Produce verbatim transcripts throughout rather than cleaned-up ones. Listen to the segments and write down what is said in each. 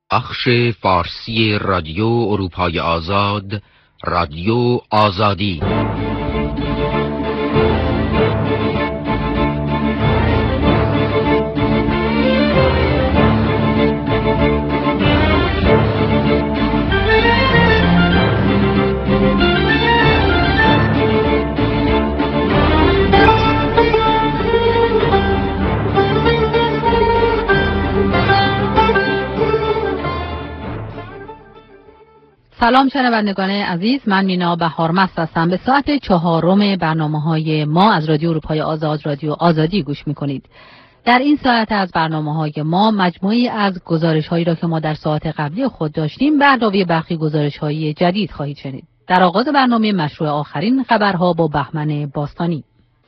بخش فارسی رادیو اروپای آزاد، رادیو آزادی. سلام شنوندگان عزیز، من مینا بهارمست هستم. به ساعت چهارم برنامه‌های ما از رادیو اروپای آزاد، رادیو آزادی گوش می‌کنید. در این ساعت از برنامه‌های ما مجموعی از گزارش‌هایی را که ما در ساعت قبلی خود داشتیم به علاوه برخی گزارش‌های جدید خواهید شنید. در آغاز برنامه مشروع آخرین خبرها با بهمن باستانی.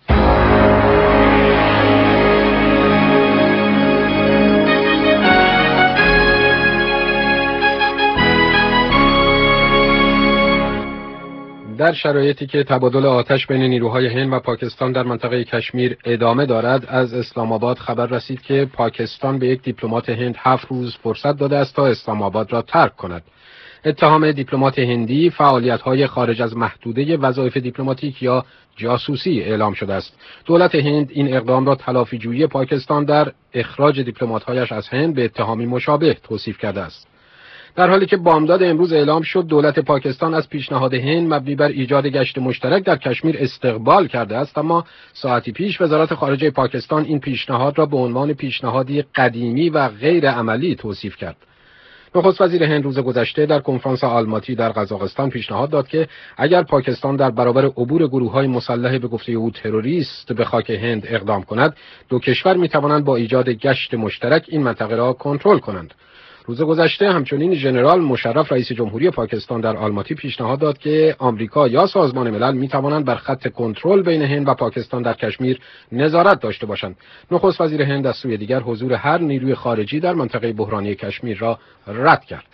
در شرایطی که تبادل آتش بین نیروهای هند و پاکستان در منطقه کشمیر ادامه دارد، از اسلام آباد خبر رسید که پاکستان به یک دیپلمات هند هفت روز فرصت داده است تا اسلام آباد را ترک کند. اتهام دیپلمات هندی فعالیت‌های خارج از محدوده وظایف دیپلماتیک یا جاسوسی اعلام شده است. دولت هند این اقدام را تلافی‌جویی پاکستان در اخراج دیپلمات‌هایش از هند به اتهامی مشابه توصیف کرده است. در حالی که بامداد امروز اعلام شد دولت پاکستان از پیشنهاد هند مبنی بر ایجاد گشت مشترک در کشمیر استقبال کرده است، اما ساعتی پیش وزارت خارجه پاکستان این پیشنهاد را به عنوان پیشنهادی قدیمی و غیر عملی توصیف کرد. نخست وزیر هند روز گذشته در کنفرانس آلماتی در قزاقستان پیشنهاد داد که اگر پاکستان در برابر عبور گروه‌های مسلح به گفته او تروریست به خاک هند اقدام کند، دو کشور می‌توانند با ایجاد گشت مشترک این منطقه را کنترل کنند. روز گذشته همچنین ژنرال مشرف رئیس جمهوری پاکستان در آلماتی پیشنهاد داد که آمریکا یا سازمان ملل می توانند بر خط کنترل بین هند و پاکستان در کشمیر نظارت داشته باشند. نخست وزیر هند از سوی دیگر حضور هر نیروی خارجی در منطقه بحرانی کشمیر را رد کرد.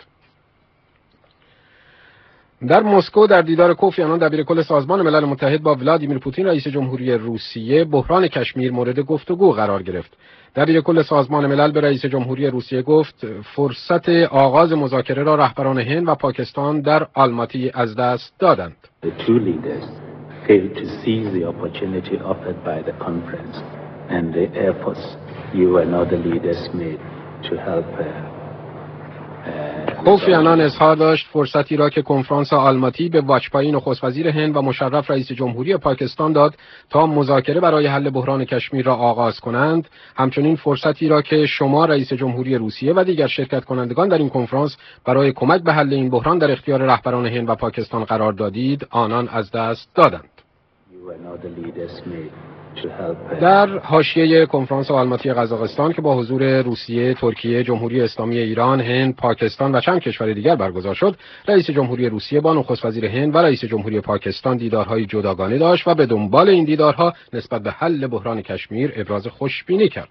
در مسکو در دیدار کوفی آنان دبیرکل سازمان ملل متحد با ولادیمیر پوتین رئیس جمهوری روسیه، بحران کشمیر مورد گفتگو قرار گرفت. دبیرکل سازمان ملل به رئیس جمهوری روسیه گفت فرصت آغاز مذاکره را رهبران هند و پاکستان در آلماتی از دست دادند. The two leaders failed to seize the opportunity offered by the conference and the efforts you and other leaders made to help کوفی آنان اظهار داشت فرصتی را که کنفرانس آلماتی به واجپایی نخست وزیر هند و مشرف رئیس جمهوری پاکستان داد تا مذاکره برای حل بحران کشمیر را آغاز کنند، همچنین فرصتی را که شما رئیس جمهوری روسیه و دیگر شرکت کنندگان در این کنفرانس برای کمک به حل این بحران در اختیار رهبران هند و پاکستان قرار دادید، آنان از دست دادند. در حاشیه کنفرانس آلماتی قزاقستان که با حضور روسیه، ترکیه، جمهوری اسلامی ایران، هند، پاکستان و چند کشور دیگر برگزار شد، رئیس جمهوری روسیه با نخست وزیر هند و رئیس جمهوری پاکستان دیدارهای جداگانه داشت و به دنبال این دیدارها نسبت به حل بحران کشمیر ابراز خوشبینی کرد.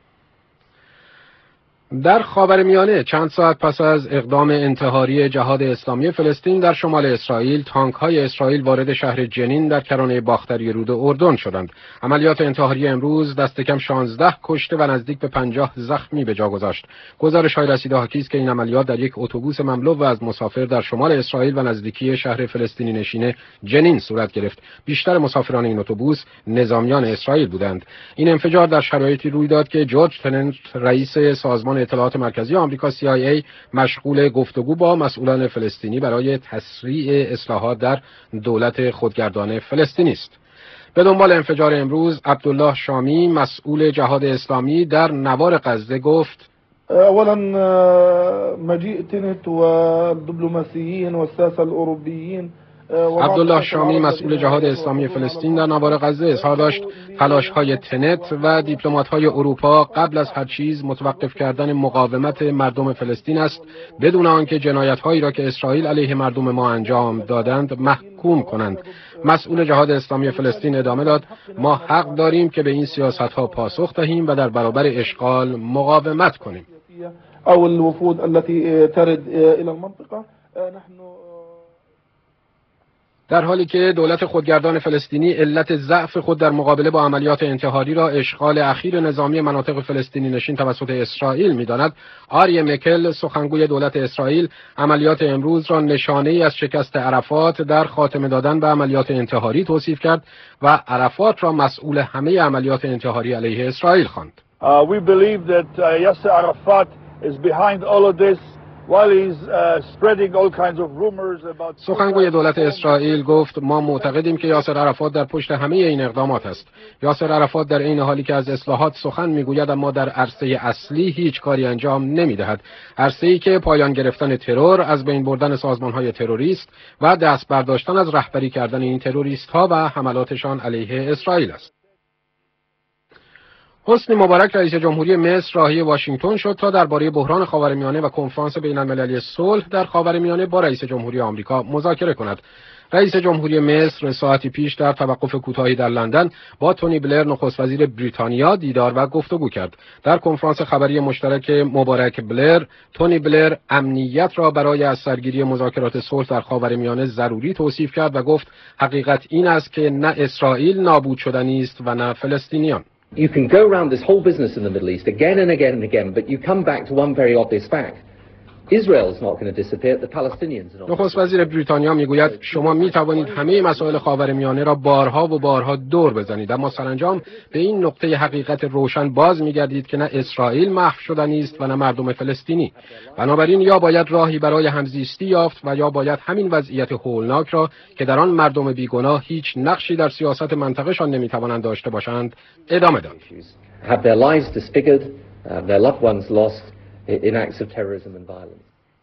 در خاورمیانه چند ساعت پس از اقدام انتحاری جهاد اسلامی فلسطین در شمال اسرائیل، تانک‌های اسرائیل وارد شهر جنین در کرانه باختری رود اردن شدند. عملیات انتحاری امروز دست کم شانزده کشته و نزدیک به پنجاه زخمی به جا گذاشت. گزارش‌های رسیده حاکی است که این عملیات در یک اتوبوس مملو از مسافر در شمال اسرائیل و نزدیکی شهر فلسطینی نشین جنین صورت گرفت. بیشتر مسافران این اتوبوس نظامیان اسرائیل بودند. این انفجار در شرایطی روی داد که جورج تننت رئیس سازمان اطلاعات مرکزی آمریکا سی آی ای مشغول گفتگو با مسئولان فلسطینی برای تسریع اصلاحات در دولت خودگردان فلسطینی است. به دنبال انفجار امروز عبدالله شامی مسئول جهاد اسلامی در نوار غزه گفت: اولا مجیء تنت و الدبلوماسیین و الساسه الاوروبیین. عبدالله شامی مسئول جهاد اسلامی فلسطین در نوار غزه اظهار داشت تلاش‌های تنت و دیپلمات‌های اروپا قبل از هر چیز متوقف کردن مقاومت مردم فلسطین است، بدون آنکه جنایت‌هایی را که اسرائیل علیه مردم ما انجام دادند محکوم کنند. مسئول جهاد اسلامی فلسطین ادامه داد: ما حق داریم که به این سیاست‌ها پاسخ دهیم و در برابر اشغال مقاومت کنیم. او الوفود التي ترد الى المنطقه نحن در حالی که دولت خودگردان فلسطینی علت ضعف خود در مقابله با عملیات انتحاری را اشغال اخیر نظامی مناطق فلسطینی نشین توسط اسرائیل می‌داند، آری مکل سخنگوی دولت اسرائیل عملیات امروز را نشانه‌ای از شکست عرفات در خاتمه دادن به عملیات انتحاری توصیف کرد و عرفات را مسئول همه عملیات انتحاری علیه اسرائیل خواند. Uh, we believe that uh, Yasser Arafat is behind all of this. سخنگوی دولت اسرائیل گفت ما معتقدیم که یاسر عرفات در پشت همه این اقدامات است. یاسر عرفات در این حالی که از اصلاحات سخن میگوید اما در عرصه اصلی هیچ کاری انجام نمیدهد. عرصه‌ای که پایان گرفتن ترور، از بین بردن سازمان‌های تروریست و دست برداشتن از رهبری کردن این تروریست‌ها و حملاتشان علیه اسرائیل است. حسنی مبارک رئیس جمهوری مصر راهی واشنگتن شد تا درباره بحران خاورمیانه و کنفرانس بین‌المللی صلح در خاورمیانه با رئیس جمهوری آمریکا مذاکره کند. رئیس جمهوری مصر ساعتی پیش در توقف کوتاهی در لندن با تونی بلر نخست وزیر بریتانیا دیدار و گفتگو کرد. در کنفرانس خبری مشترک مبارک بلر، تونی بلر امنیت را برای از سرگیری مذاکرات صلح در خاورمیانه ضروری توصیف کرد و گفت حقیقت این است که نه اسرائیل نابود شدنی است و نه فلسطینیان. You can go around this whole business in the Middle East again and again and again, but you come back to one very obvious fact. Israel is not going to disappear, the Palestinians are not. نخست وزیر بریتانیا میگوید شما می توانید همه مسائل خاورمیانه را بارها و بارها دور بزنید، اما سرانجام به این نقطه حقیقت روشن باز میگردید که نه اسرائیل محو شدنی است و نه مردم فلسطینی. بنابراین یا باید راهی برای همزیستی یافت و یا باید همین وضعیت هولناک را که در آن مردم بیگناه هیچ نقشی در سیاست منطقه‌شان نمیتوانند داشته باشند ادامه داد. Have their lives disfigured, their loved ones lost in acts of terrorism and violence.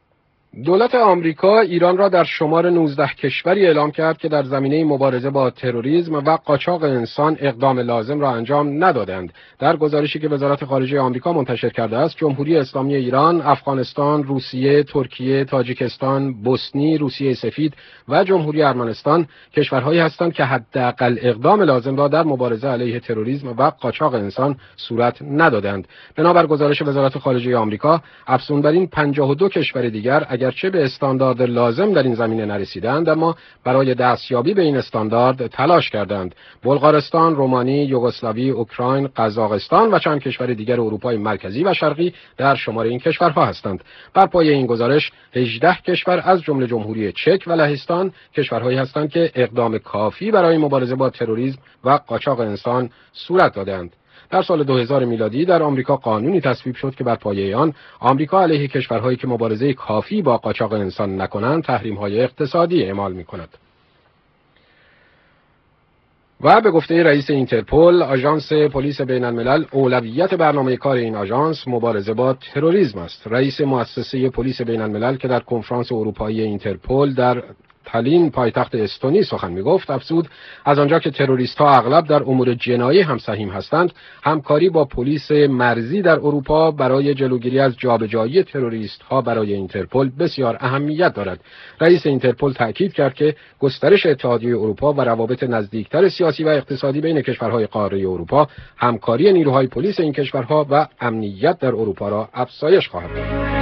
دولت آمریکا ایران را در شمار نوزده کشوری اعلام کرد که در زمینه مبارزه با تروریسم و قاچاق انسان اقدام لازم را انجام ندادند. در گزارشی که وزارت خارجه آمریکا منتشر کرده است، جمهوری اسلامی ایران، افغانستان، روسیه، ترکیه، تاجیکستان، بوسنی، روسیه سفید و جمهوری ارمنستان کشورهایی هستند که حداقل اقدام لازم را در مبارزه علیه تروریسم و قاچاق انسان صورت ندادند. بنابر گزارش وزارت خارجه آمریکا، افزون بر این پنجاه و دو کشور دیگر اگرچه به استاندارد لازم در این زمینه نرسیدند، اما برای دستیابی به این استاندارد تلاش کردند. بلغارستان، رومانی، یوگسلاوی، اوکراین، قزاقستان و چند کشور دیگر اروپای مرکزی و شرقی در شمار این کشورها هستند. بر پایه این گزارش هجده کشور از جمله جمهوری چک و لهستان کشورهایی هستند که اقدام کافی برای مبارزه با تروریسم و قاچاق انسان صورت دادند. در سال دو هزار میلادی در آمریکا قانونی تصویب شد که بر پایه آن آمریکا علیه کشورهایی که مبارزه کافی با قاچاق انسان نکنند تحریم‌های اقتصادی اعمال می‌کند. و به گفته رئیس اینترپل، آژانس پلیس بین‌الملل، اولویت برنامه کار این آژانس مبارزه با تروریسم است. رئیس مؤسسه پلیس بین‌الملل که در کنفرانس اروپایی اینترپل در تالین پایتخت استونی سخن میگفت افزود از آنجا که تروریست ها اغلب در امور جنایی هم سهیم هستند، همکاری با پلیس مرزی در اروپا برای جلوگیری از جابجایی تروریست ها برای اینترپل بسیار اهمیت دارد. رئیس اینترپل تاکید کرد که گسترش اتحادیه اروپا و روابط نزدیکتر سیاسی و اقتصادی بین کشورهای قاره اروپا همکاری نیروهای پلیس این کشورها و امنیت در اروپا را افزایش خواهد داد.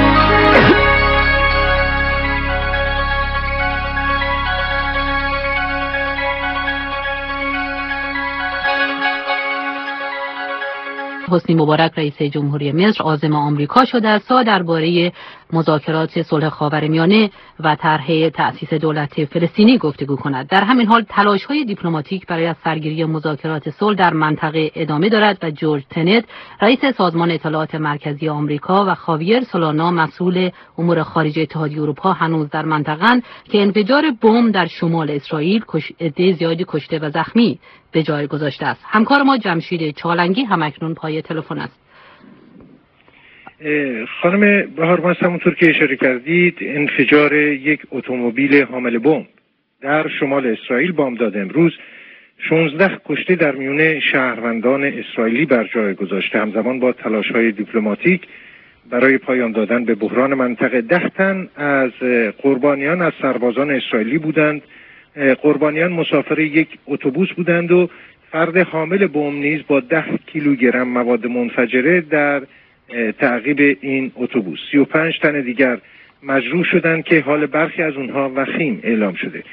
حسنی مبارک رئیس جمهوری مصر عازم آمریکا شده است تا درباره مذاکرات صلح خاورمیانه و طرح تأسیس دولت فلسطینی گفتگو کند. در همین حال تلاش‌های دیپلماتیک برای از سرگیری مذاکرات صلح در منطقه ادامه دارد و جورج تنت رئیس سازمان اطلاعات مرکزی آمریکا و خاویر سولانا مسئول امور خارجه اتحادیه اروپا هنوز در منطقه‌اند که انفجار بمب در شمال اسرائیل عده زیادی کشته و زخمی به جای گذاشته است. همکار ما جمشید چالنگی همکنون پای تلفن است. خانم بهارمس، همونطور که اشاره کردید، انفجار یک اتومبیل حامل بمب در شمال اسرائیل بامداد امروز شانزده کشته در میون شهروندان اسرائیلی بر جای گذاشته. همزمان با تلاش‌های دیپلماتیک برای پایان دادن به بحران منطقه، ده تن از قربانیان از سربازان اسرائیلی بودند. قربانیان مسافر یک اتوبوس بودند و فرد حامل بمب نیز با ده کیلوگرم مواد منفجره در تعقیب این اتوبوس. سی و پنج تن دیگر مجروح شدند که حال برخی از اونها وخیم اعلام شده.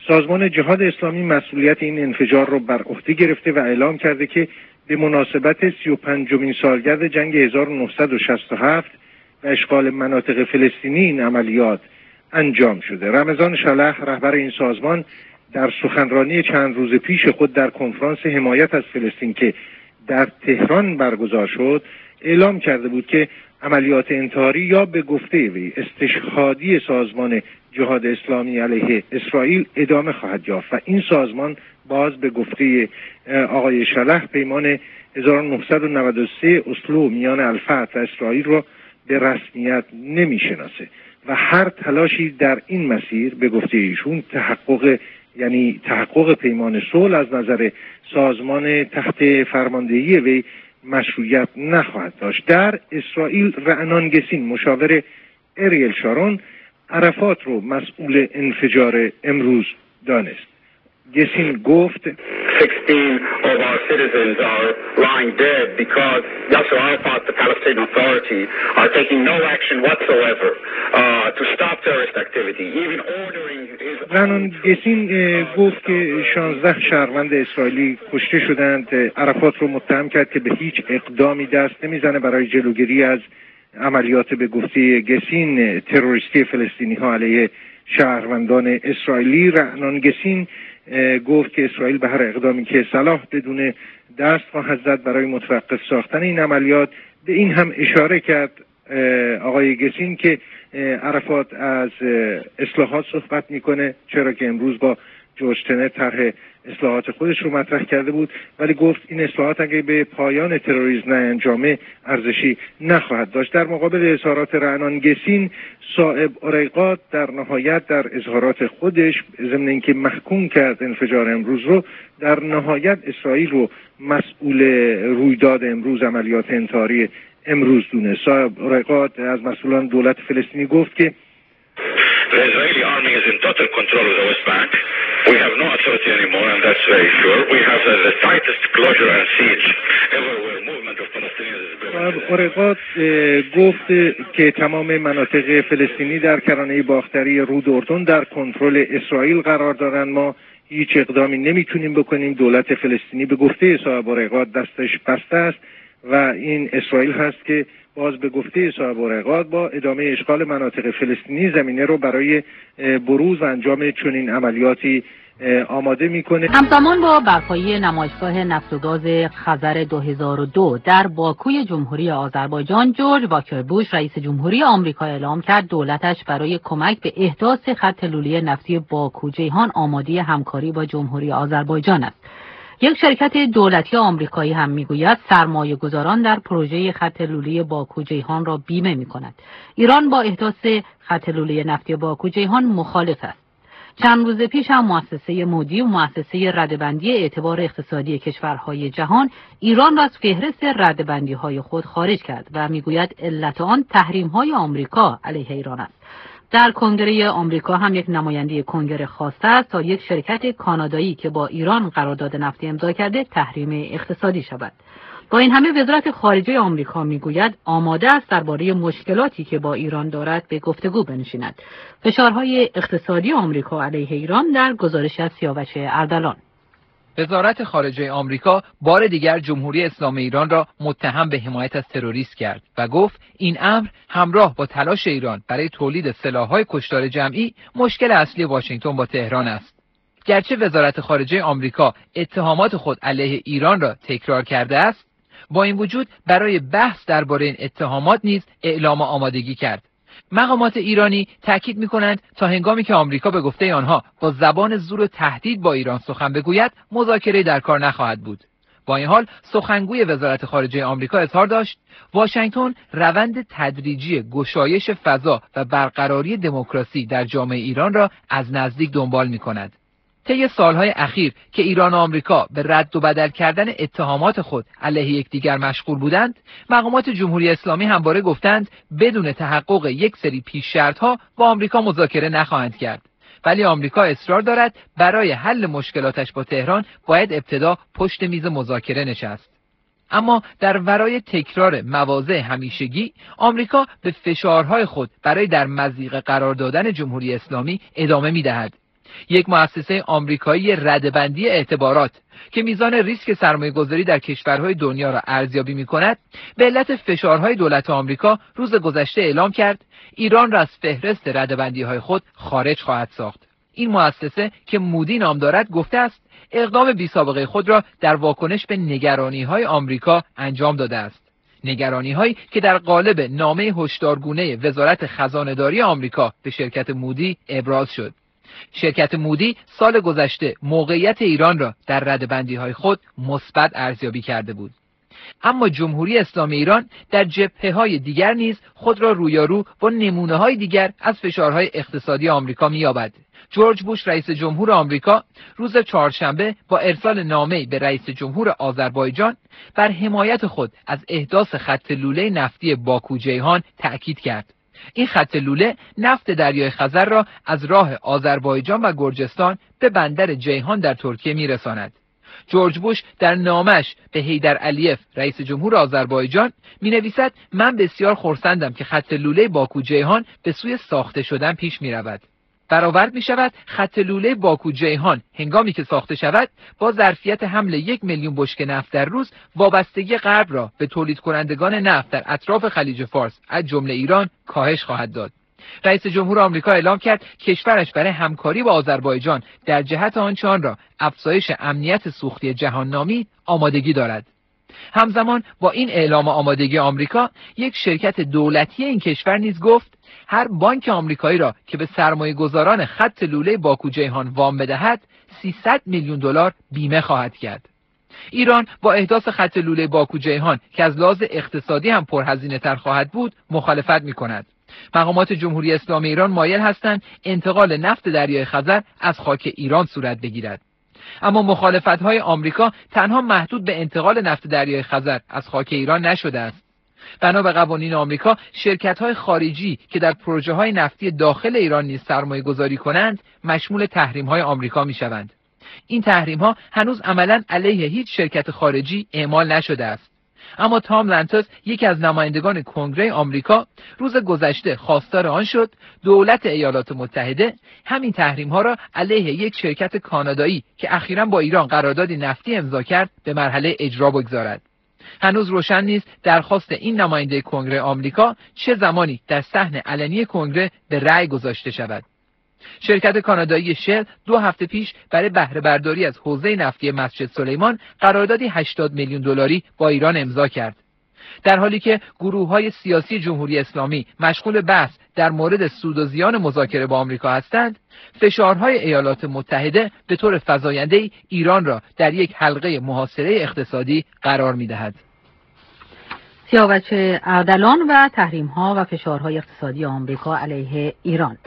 سازمان جهاد اسلامی مسئولیت این انفجار را بر عهده گرفته و اعلام کرده که به مناسبت سی و پنجمین سالگرد جنگ هزار و نهصد و شصت و هفت و اشغال مناطق فلسطینی این عملیات انجام شده. رمضان شلح رهبر این سازمان در سخنرانی چند روز پیش خود در کنفرانس حمایت از فلسطین که در تهران برگزار شد اعلام کرده بود که عملیات انتحاری یا به گفته وی استشهادی سازمان جهاد اسلامی علیه اسرائیل ادامه خواهد یافت و این سازمان باز به گفته آقای شلح پیمان هزار و نهصد و نود و سه اسلو میان الفتح و اسرائیل را به رسمیت نمیشناسه و هر تلاشی در این مسیر به گفته ایشون تحقق یعنی تحقق پیمان صلح از نظر سازمان تحت فرماندهی وی مشروعیت نخواهد داشت. در اسرائیل رعنان گسین مشاور اریل شارون عرفات رو مسئول انفجار امروز دانست. گسین گفت sixteen of our citizens are lying dead because Yasser Arafat, the Palestinian Authority, are taking no action whatsoever uh, to stop terrorist activity, even ordering his... رعنان گسین گفت که شانزده شهروند اسرائیلی کشته شدند. عرفات رو متهم کرد که به هیچ اقدامی دست نمیزنه برای جلوگیری از عملیات به گفته گسین تروریستی فلسطینی ها علیه شهروندان اسرائیلی. رعنان گسین گفت که اسرائیل به هر اقدامی که صلاح بدون دست خواهد زد برای متوقف ساختن این عملیات. به این هم اشاره کرد آقای گسین که عرفات از اصلاحات صحبت میکنه، چرا که امروز با جورج تنر طرح اصلاحات خودش رو مطرح کرده بود، ولی گفت این اصلاحات اگه به پایان تروریسم نانجامه ارزشی نخواهد داشت. در مقابل اظهارات رعنان گسین، صائب اریقاد در نهایت در اظهارات خودش ضمن اینکه محکوم کرد انفجار امروز رو، در نهایت اسرائیل رو مسئول رویداد امروز، عملیات انتحاری امروز دونه. صائب اریقاد از مسئولان دولت فلسطینی گفت که The Israeli army is in total control of the West Bank. We have no authority anymore, and that's very sure. We have uh, the tightest closure and siege ever where movement of Palestinians is built. اریقاد گفت که تمام مناطق فلسطینی در کرانه باختری رود اردن در کنترل اسرائیل قرار دارند. ما هیچ اقدامی نمیتونیم بکنیم. دولت فلسطینی به گفته صاحب اریقاد دستش بسته است و این اسرائیل هست که باز به گفته صاحب اریقاد با ادامه اشغال مناطق فلسطینی زمینه رو برای بروز و انجام چنین عملیاتی آماده میکنه. همزمان با برپایی نمایشگاه نفت و گاز خزر دو هزار و دو در باکوی جمهوری آذربایجان، جورج واکر بوش رئیس جمهوری آمریکا اعلام کرد دولتش برای کمک به احداث خط لوله نفتی باکو جیهان آماده همکاری با جمهوری آذربایجان است. یک شرکت دولتی آمریکایی هم میگوید سرمایه گذاران در پروژه خط لوله باکو جیهان را بیمه می کند. ایران با احداث خط لوله نفتی باکو جیهان مخالف است. چند روز پیش هم مؤسسه مودی و مؤسسه ردبندی اعتبار اقتصادی کشورهای جهان ایران را از فهرست ردبندی‌های خود خارج کرد و میگوید علت آن تحریم‌های آمریکا علیه ایران است. در کنگره آمریکا هم یک نماینده کنگره خواسته است تا یک شرکت کانادایی که با ایران قرارداد نفتی امضا کرده تحریم اقتصادی شود. با این همه وزارت خارجه آمریکا میگوید آماده است درباره مشکلاتی که با ایران دارد به گفتگو بنشیند. فشارهای اقتصادی آمریکا علیه ایران در گزارش از سیاوش اردلان. وزارت خارجه آمریکا بار دیگر جمهوری اسلامی ایران را متهم به حمایت از تروریست کرد و گفت این امر همراه با تلاش ایران برای تولید سلاح‌های کشتار جمعی مشکل اصلی واشنگتن با تهران است. گرچه وزارت خارجه آمریکا اتهامات خود علیه ایران را تکرار کرده است، با این وجود برای بحث درباره این اتهامات نیز اعلام آمادگی کرد. مقامات ایرانی تاکید می‌کنند تا هنگامی که آمریکا به گفته آنها با زبان زور و تهدید با ایران سخن بگوید، مذاکره در کار نخواهد بود. با این حال سخنگوی وزارت خارجه آمریکا اظهار داشت واشنگتن روند تدریجی گشایش فضا و برقراری دموکراسی در جامعه ایران را از نزدیک دنبال می‌کند. طی سالهای اخیر که ایران و آمریکا به رد و بدل کردن اتهامات خود علیه یکدیگر مشغول بودند، مقامات جمهوری اسلامی همواره گفتند بدون تحقق یک سری پیش شرط‌ها با آمریکا مذاکره نخواهند کرد. ولی آمریکا اصرار دارد برای حل مشکلاتش با تهران باید ابتدا پشت میز مذاکره نشست. اما در ورای تکرار مواضع همیشگی، آمریکا به فشارهای خود برای در مضیقه قرار دادن جمهوری اسلامی ادامه می‌دهد. یک مؤسسه آمریکایی ردبندی اعتبارات که میزان ریسک سرمایه‌گذاری در کشورهای دنیا را ارزیابی می‌کند، به علت فشارهای دولت آمریکا روز گذشته اعلام کرد ایران را از فهرست ردبندی‌های خود خارج خواهد ساخت. این مؤسسه که مودی نام دارد گفته است اقدام بی‌سابقه خود را در واکنش به نگرانی‌های آمریکا انجام داده است. نگرانی‌هایی که در قالب نامه هشدارگونه وزارت خزانه‌داری آمریکا به شرکت مودی ابراز شد. شرکت مودی سال گذشته موقعیت ایران را در ردبندی‌های خود مثبت ارزیابی کرده بود. اما جمهوری اسلامی ایران در جبهه‌های دیگر نیز خود را رویارو با نمونه‌های دیگر از فشارهای اقتصادی آمریکا می‌یابد. جورج بوش رئیس جمهور آمریکا روز چهارشنبه با ارسال نامه‌ای به رئیس جمهور آذربایجان بر حمایت خود از احداث خط لوله نفتی باکو جیهان تأکید کرد. این خط لوله نفت دریای خزر را از راه آذربایجان و گرجستان به بندر جیهان در ترکیه می‌رساند. جورج بوش در نامش به حیدر علیف رئیس جمهور آذربایجان می‌نویسد من بسیار خرسندم که خط لوله باکو جیهان به سوی ساخته شدن پیش می‌رود. برآورد می شود خط لوله باکو جیهان هنگامی که ساخته شود با ظرفیت حمل یک میلیون بشکه نفت در روز وابستگی غرب را به تولید کنندگان نفت در اطراف خلیج فارس از جمله ایران کاهش خواهد داد. رئیس جمهور آمریکا اعلام کرد کشورش برای همکاری با آذربایجان در جهت آنچه آن را افزایش امنیت سوختی جهان نامی آمادگی دارد. همزمان با این اعلام آمادگی آمریکا، یک شرکت دولتی این کشور نیز گفت هر بانک آمریکایی را که به سرمایه گذاران خط لوله باکو جیهان وام بدهد سیصد میلیون دلار بیمه خواهد کرد. ایران با احداث خط لوله باکو جیهان که از لحاظ اقتصادی هم پرهزینه تر خواهد بود مخالفت می کند. مقامات جمهوری اسلامی ایران مایل هستند انتقال نفت دریای خزر از خاک ایران صورت بگیرد. اما مخالفت‌های آمریکا تنها محدود به انتقال نفت دریای خزر از خاک ایران نشده است. بنا به قوانین آمریکا، شرکت‌های خارجی که در پروژه‌های نفتی داخل ایران نیز سرمایه‌گذاری کنند، مشمول تحریم‌های آمریکا می‌شوند. این تحریم‌ها هنوز عملاً علیه هیچ شرکت خارجی اعمال نشده است. اما تام لنتس، یکی از نمایندگان کنگره آمریکا، روز گذشته خواستار آن شد دولت ایالات متحده همین تحریم‌ها را علیه یک شرکت کانادایی که اخیراً با ایران قراردادی نفتی امضا کرد به مرحله اجرا بگذارد. هنوز روشن نیست درخواست این نماینده کنگره آمریکا چه زمانی در صحن علنی کنگره به رأی گذاشته شود. شرکت کانادایی شل دو هفته پیش برای بهره برداری از حوزه نفتی مسجد سلیمان قراردادی هشتاد میلیون دلاری با ایران امضا کرد. در حالی که گروه‌های سیاسی جمهوری اسلامی مشغول بحث در مورد سود و زیان مذاکره با آمریکا هستند، فشارهای ایالات متحده به طور فزاینده‌ای ایران را در یک حلقه محاصره اقتصادی قرار می‌دهد. سیاوش اردلان و تحریم‌ها و فشارهای اقتصادی آمریکا علیه ایران.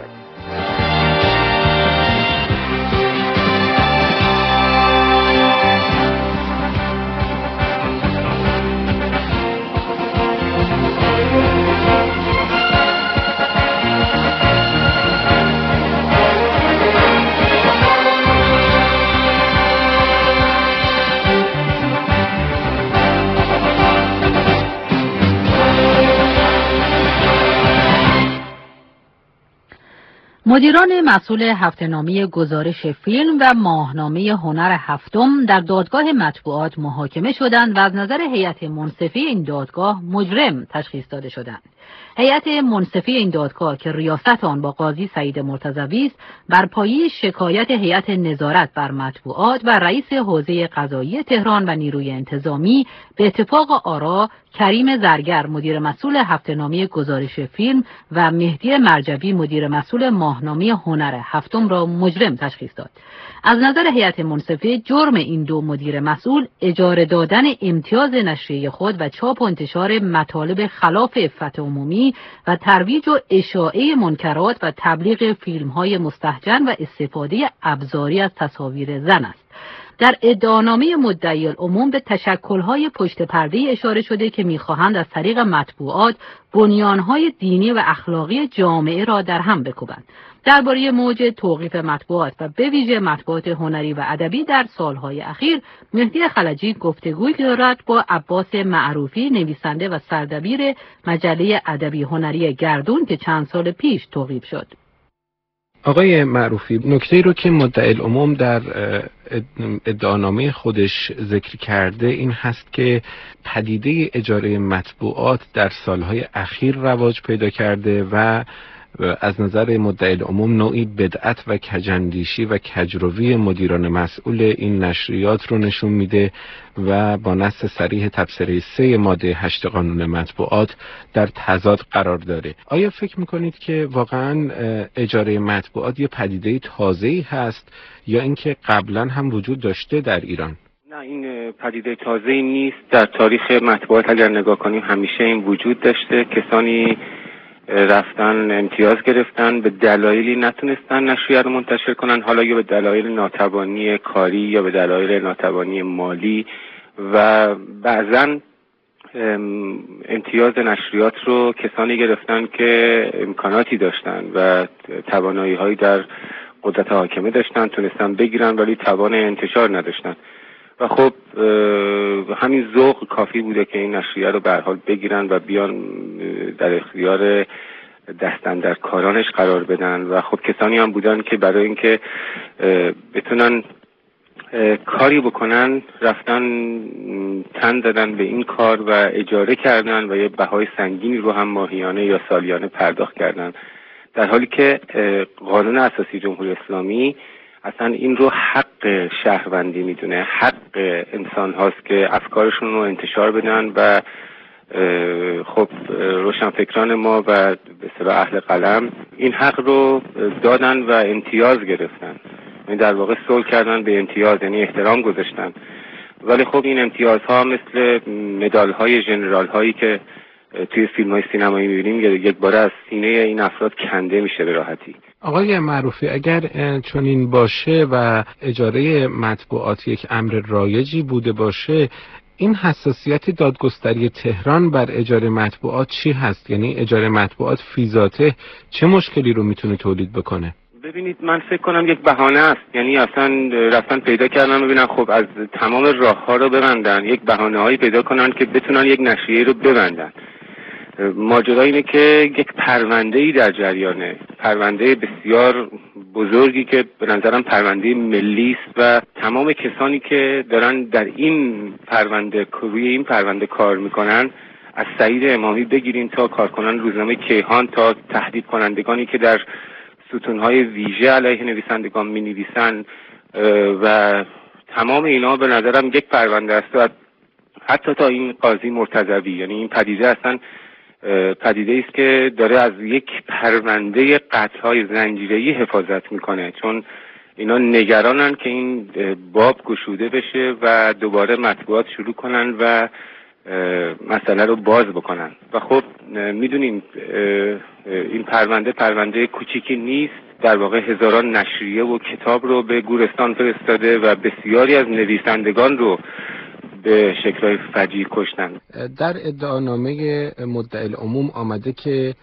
مدیران مسئول هفته‌نامه گزارش فیلم و ماهنامه هنر هفتم در دادگاه مطبوعات محاکمه شدند و از نظر هیئت منصفه این دادگاه مجرم تشخیص داده شدند. هیئت منصفه این دادگاه که ریاست آن با قاضی سعید مرتضوی است، بر پایه شکایت هیئت نظارت بر مطبوعات و رئیس حوزه قضایی تهران و نیروی انتظامی به اتفاق آرا کریم زرگر مدیر مسئول هفته‌نامه گزارش فیلم و مهدی مرجوی مدیر مسئول ماهنامه هنر هفتم را مجرم تشخیص داد. از نظر هیئت منصفه جرم این دو مدیر مسئول اجاره دادن امتیاز نشریه خود و چاپ و انتشار مطالب خلاف عفت عمومی و ترویج و اشاعه منکرات و تبلیغ فیلم‌های مستهجن و استفاده ابزاری از تصاویر زن است. در ادعانامه مدعی العموم به تشکل‌های پشت پرده اشاره شده که می‌خواهند از طریق مطبوعات بنیان‌های دینی و اخلاقی جامعه را در هم بکوبند. درباره موج توقیف مطبوعات و به ویژه مطبوعات هنری و ادبی در سالهای اخیر، مهدی خلجی گفتگویی دارد با عباس معروفی نویسنده و سردبیر مجله ادبی هنری گردون که چند سال پیش توقیف شد. آقای معروفی، نکته‌ای رو که مدعی العموم در ادعانامه خودش ذکر کرده این هست که پدیده اجاره مطبوعات در سالهای اخیر رواج پیدا کرده و از نظر مدعی العموم نوعی بدعت و کجندیشی و کجروی مدیران مسئول این نشریات رو نشون میده و با نص صریح تبصره سه ماده هشت قانون مطبوعات در تضاد قرار داره. آیا فکر میکنید که واقعا اجاره مطبوعات یه پدیده تازه‌ای هست یا اینکه قبلا هم وجود داشته در ایران؟ نه، این پدیده تازه‌ای نیست. در تاریخ مطبوعات اگر نگاه کنیم همیشه این وجود داشته. کسانی رفتن امتیاز گرفتن، به دلایلی نتونستن نشریه رو منتشر کنن، حالا یا به دلایل ناتوانی کاری یا به دلایل ناتوانی مالی، و بعضا امتیاز نشریات رو کسانی گرفتن که امکاناتی داشتن و توانایی هایی در قدرت حاکمه داشتن، تونستن بگیرن ولی توان انتشار نداشتن و خب همین ذوق کافی بوده که این نشریه رو به هر حال بگیرن و بیان در اختیار دستاندرکارانش قرار بدن. و خب کسانی هم بودن که برای اینکه بتونن کاری بکنن رفتن تن دادن به این کار و اجاره کردن و یه بهای سنگینی رو هم ماهیانه یا سالیانه پرداخت کردن، در حالی که قانون اساسی جمهوری اسلامی اصلا این رو حق شهروندی میدونه، حق انسان هاست که افکارشون رو انتشار بدن و خب روشنفکران ما و به اصطلاح اهل قلم این حق رو دادن و امتیاز گرفتن، یعنی در واقع صلح کردن به امتیاز، یعنی احترام گذاشتن. ولی خب این امتیازها مثل مدال های ژنرال هایی که توی فیلم های سینمایی میبینیم یک باره از سینه این افراد کنده میشه به راحتی. آقای معروفی، اگر چنین باشه و اجاره مطبوعات یک امر رایجی بوده باشه، این حساسیت دادگستری تهران بر اجاره مطبوعات چی هست؟ یعنی اجاره مطبوعات فی ذاته چه مشکلی رو میتونه تولید بکنه؟ ببینید، من فکر کنم یک بهانه است. یعنی اصلا رفتن پیدا کردن ببینن خب از تمام راه‌ها رو ببندن، یک بهانه‌هایی پیدا کنن که بتونن یک نشریه رو ببندن. ماجرا اینه که یک پرونده‌ای در جریانه، پرونده بسیار بزرگی که به نظرم پرونده ملی است و تمام کسانی که دارن در این پرونده روی این پرونده کار میکنن، از سعید امامی بگیرین تا کارکنان روزنامه کیهان تا تهدید کنندگانی که در ستونهای ویژه علیه نویسندگان می نویسن و تمام اینا به نظرم یک پرونده است و حتی تا این قاضی مرتضوی. یعنی این پدیده اصلا پدیده است که داره از یک پرونده قتل‌های زنجیره‌ای حفاظت میکنه، چون اینا نگرانن که این باب گشوده بشه و دوباره مطبوعات شروع کنن و مسئله رو باز بکنن. و خب میدونین این پرونده پرونده کوچیکی نیست، در واقع هزاران نشریه و کتاب رو به گورستان فرستاده و بسیاری از نویسندگان رو به شکل‌های فجیع کشتن. در ادعانامه مدعی العموم آمده که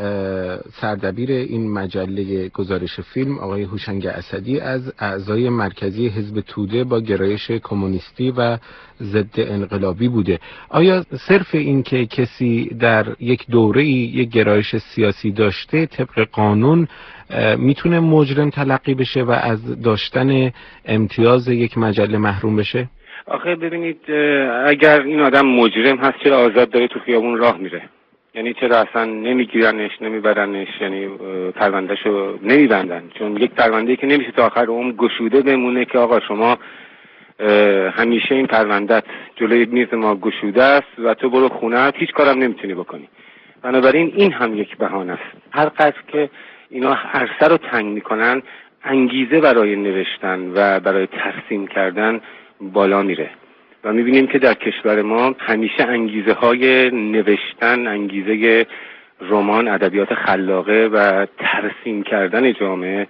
سردبیر این مجله گزارش فیلم آقای هوشنگ اسدی از اعضای مرکزی حزب توده با گرایش کمونیستی و ضد انقلابی بوده. آیا صرف این که کسی در یک دوره‌ای یک گرایش سیاسی داشته طبق قانون میتونه مجرم تلقی بشه و از داشتن امتیاز یک مجله محروم بشه؟ آخه ببینید، اگر این آدم مجرم هست چرا آزاد داره تو خیابون راه میره؟ یعنی چرا اصلا نمیگیرنش، نمیبرنش، یعنی پروندهشو نمیبندن؟ چون یک پرونده که نمیشه تا آخر عمر گشوده بمونه که آقا شما همیشه این پروندهت جلوی میز ما گشوده است و تو برو خونه‌ت هیچ کارم نمیتونی بکنی. بنابراین این هم یک بهانه است. هر قدر که اینا عرصه رو تنگ میکنن، انگیزه برای نوشتن و برای ترسیم کردن بالا میره و میبینیم که در کشور ما همیشه انگیزه های نوشتن، انگیزه رمان، ادبیات خلاقه و ترسیم کردن جامعه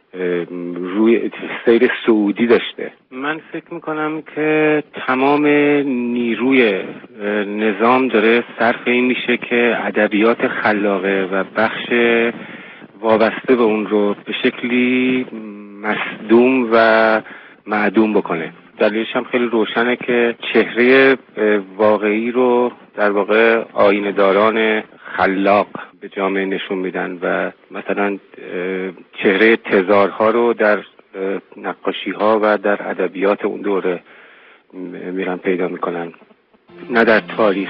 روی سیر صعودی داشته. من فکر میکنم که تمام نیروی نظام داره صرف این میشه که ادبیات خلاقه و بخش وابسته به اون رو به شکلی مصدوم و معدوم بکنه. دلیلش هم خیلی روشنه که چهره واقعی رو در واقع آیینه‌داران خلاق به جامعه نشون میدن و مثلا چهره تزارها رو در نقاشی ها و در ادبیات اون دوره میرن پیدا میکنن، نه در تاریخ.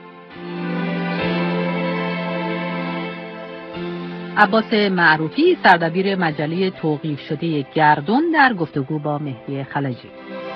عباس معروفی، سردبیر مجله توقیف شده گردون، در گفتگو با مهدی خلجی.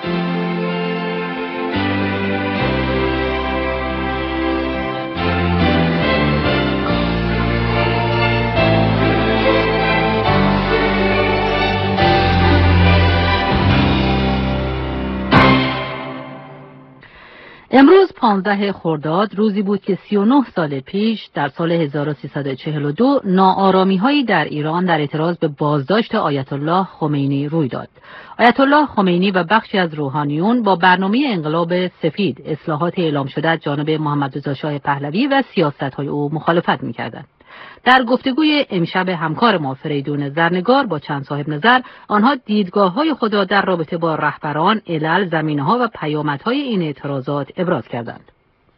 امروز پانزده خرداد روزی بود که سی و نه سال پیش در سال هزار و سیصد و چهل و دو ناآرامی‌هایی در ایران در اعتراض به بازداشت آیت الله خمینی روی داد. آیت الله خمینی و بخشی از روحانیون با برنامه انقلاب سفید، اصلاحات اعلام شده از جانب محمد رضا شاه پهلوی و سیاست‌های او مخالفت می‌کردند. در گفتگوی امشب همکار ما فریدون زرنگار با چند صاحب نظر، آنها دیدگاه‌های خود را در رابطه با رهبران، علل، زمینه‌ها و پیامدهای این اعتراضات ابراز کردند.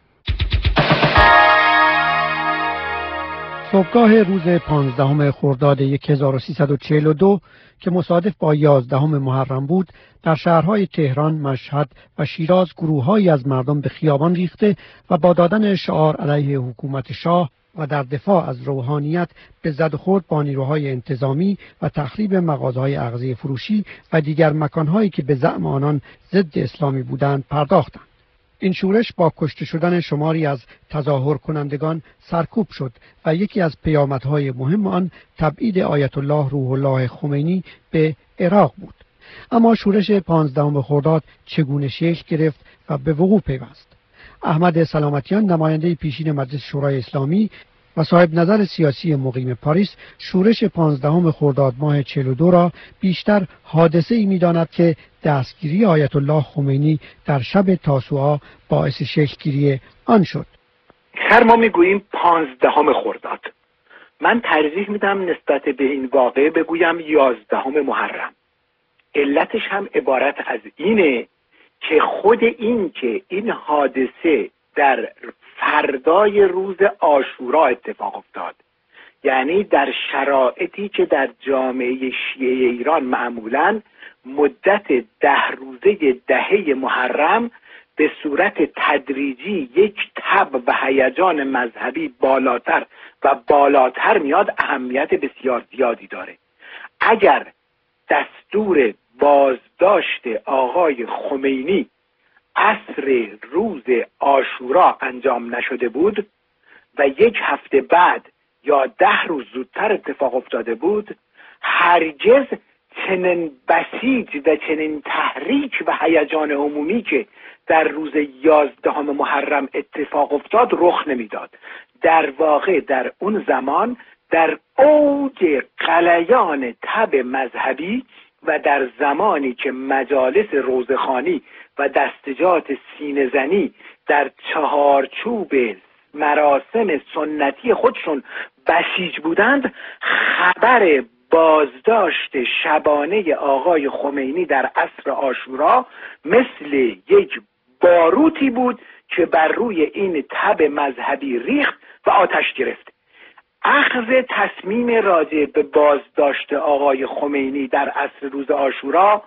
صبحگاه روز پانزدهم خرداد هزار و سیصد و چهل و دو که مصادف با یازدهم محرم بود، در شهرهای تهران، مشهد و شیراز گروه‌هایی از مردم به خیابان ریخته و با دادن شعار علیه حکومت شاه و در دفاع از روحانیت به زد و خورد با نیروهای انتظامی و تخریب مغازه‌های اغذیه فروشی و دیگر مکانهایی که به زعم آنان ضد اسلامی بودند پرداختند. این شورش با کشته شدن شماری از تظاهر کنندگان سرکوب شد و یکی از پیامدهای مهم آن تبعید آیت الله روح الله خمینی به عراق بود. اما شورش پانزدهم خرداد چگونه شکل گرفت و به وقوع پیوست؟ احمد سلامتیان، نماینده پیشین مجلس شورای اسلامی و صاحب نظر سیاسی مقیم پاریس، شورش پانزدهم خرداد ماه چهل و دو را بیشتر حادثه‌ای می‌داند که دستگیری آیت الله خمینی در شب تاسوعا باعث شکل‌گیری آن شد. هر ما میگوییم پانزدهم خرداد، من ترجیح میدم نسبت به این واقعه بگویم یازدهم محرم. علتش هم عبارت از اینه که خود این که این حادثه در فردای روز عاشورا اتفاق افتاد، یعنی در شرایطی که در جامعه شیعه ایران معمولاً مدت ده روزه دهه محرم به صورت تدریجی یک تب و هیجان مذهبی بالاتر و بالاتر میاد، اهمیت بسیار زیادی داره. اگر دستور بازداشت آقای خمینی عصر روز عاشورا انجام نشده بود و یک هفته بعد یا ده روز زودتر اتفاق افتاده بود، هرگز چنین بسیج و چنین تحریک و هیجان عمومی که در روز یازدهم محرم اتفاق افتاد رخ نمیداد. در واقع در اون زمان در اوج غلیان تب مذهبی و در زمانی که مجالس روزخوانی و دستجات سینه زنی در چهارچوب مراسم سنتی خودشون بسیج بودند، خبر بازداشت شبانه آقای خمینی در عصر عاشورا مثل یک باروتی بود که بر روی این تب مذهبی ریخت و آتش گرفت. اخذ تصمیم راجع به بازداشت آقای خمینی در عصر روز عاشورا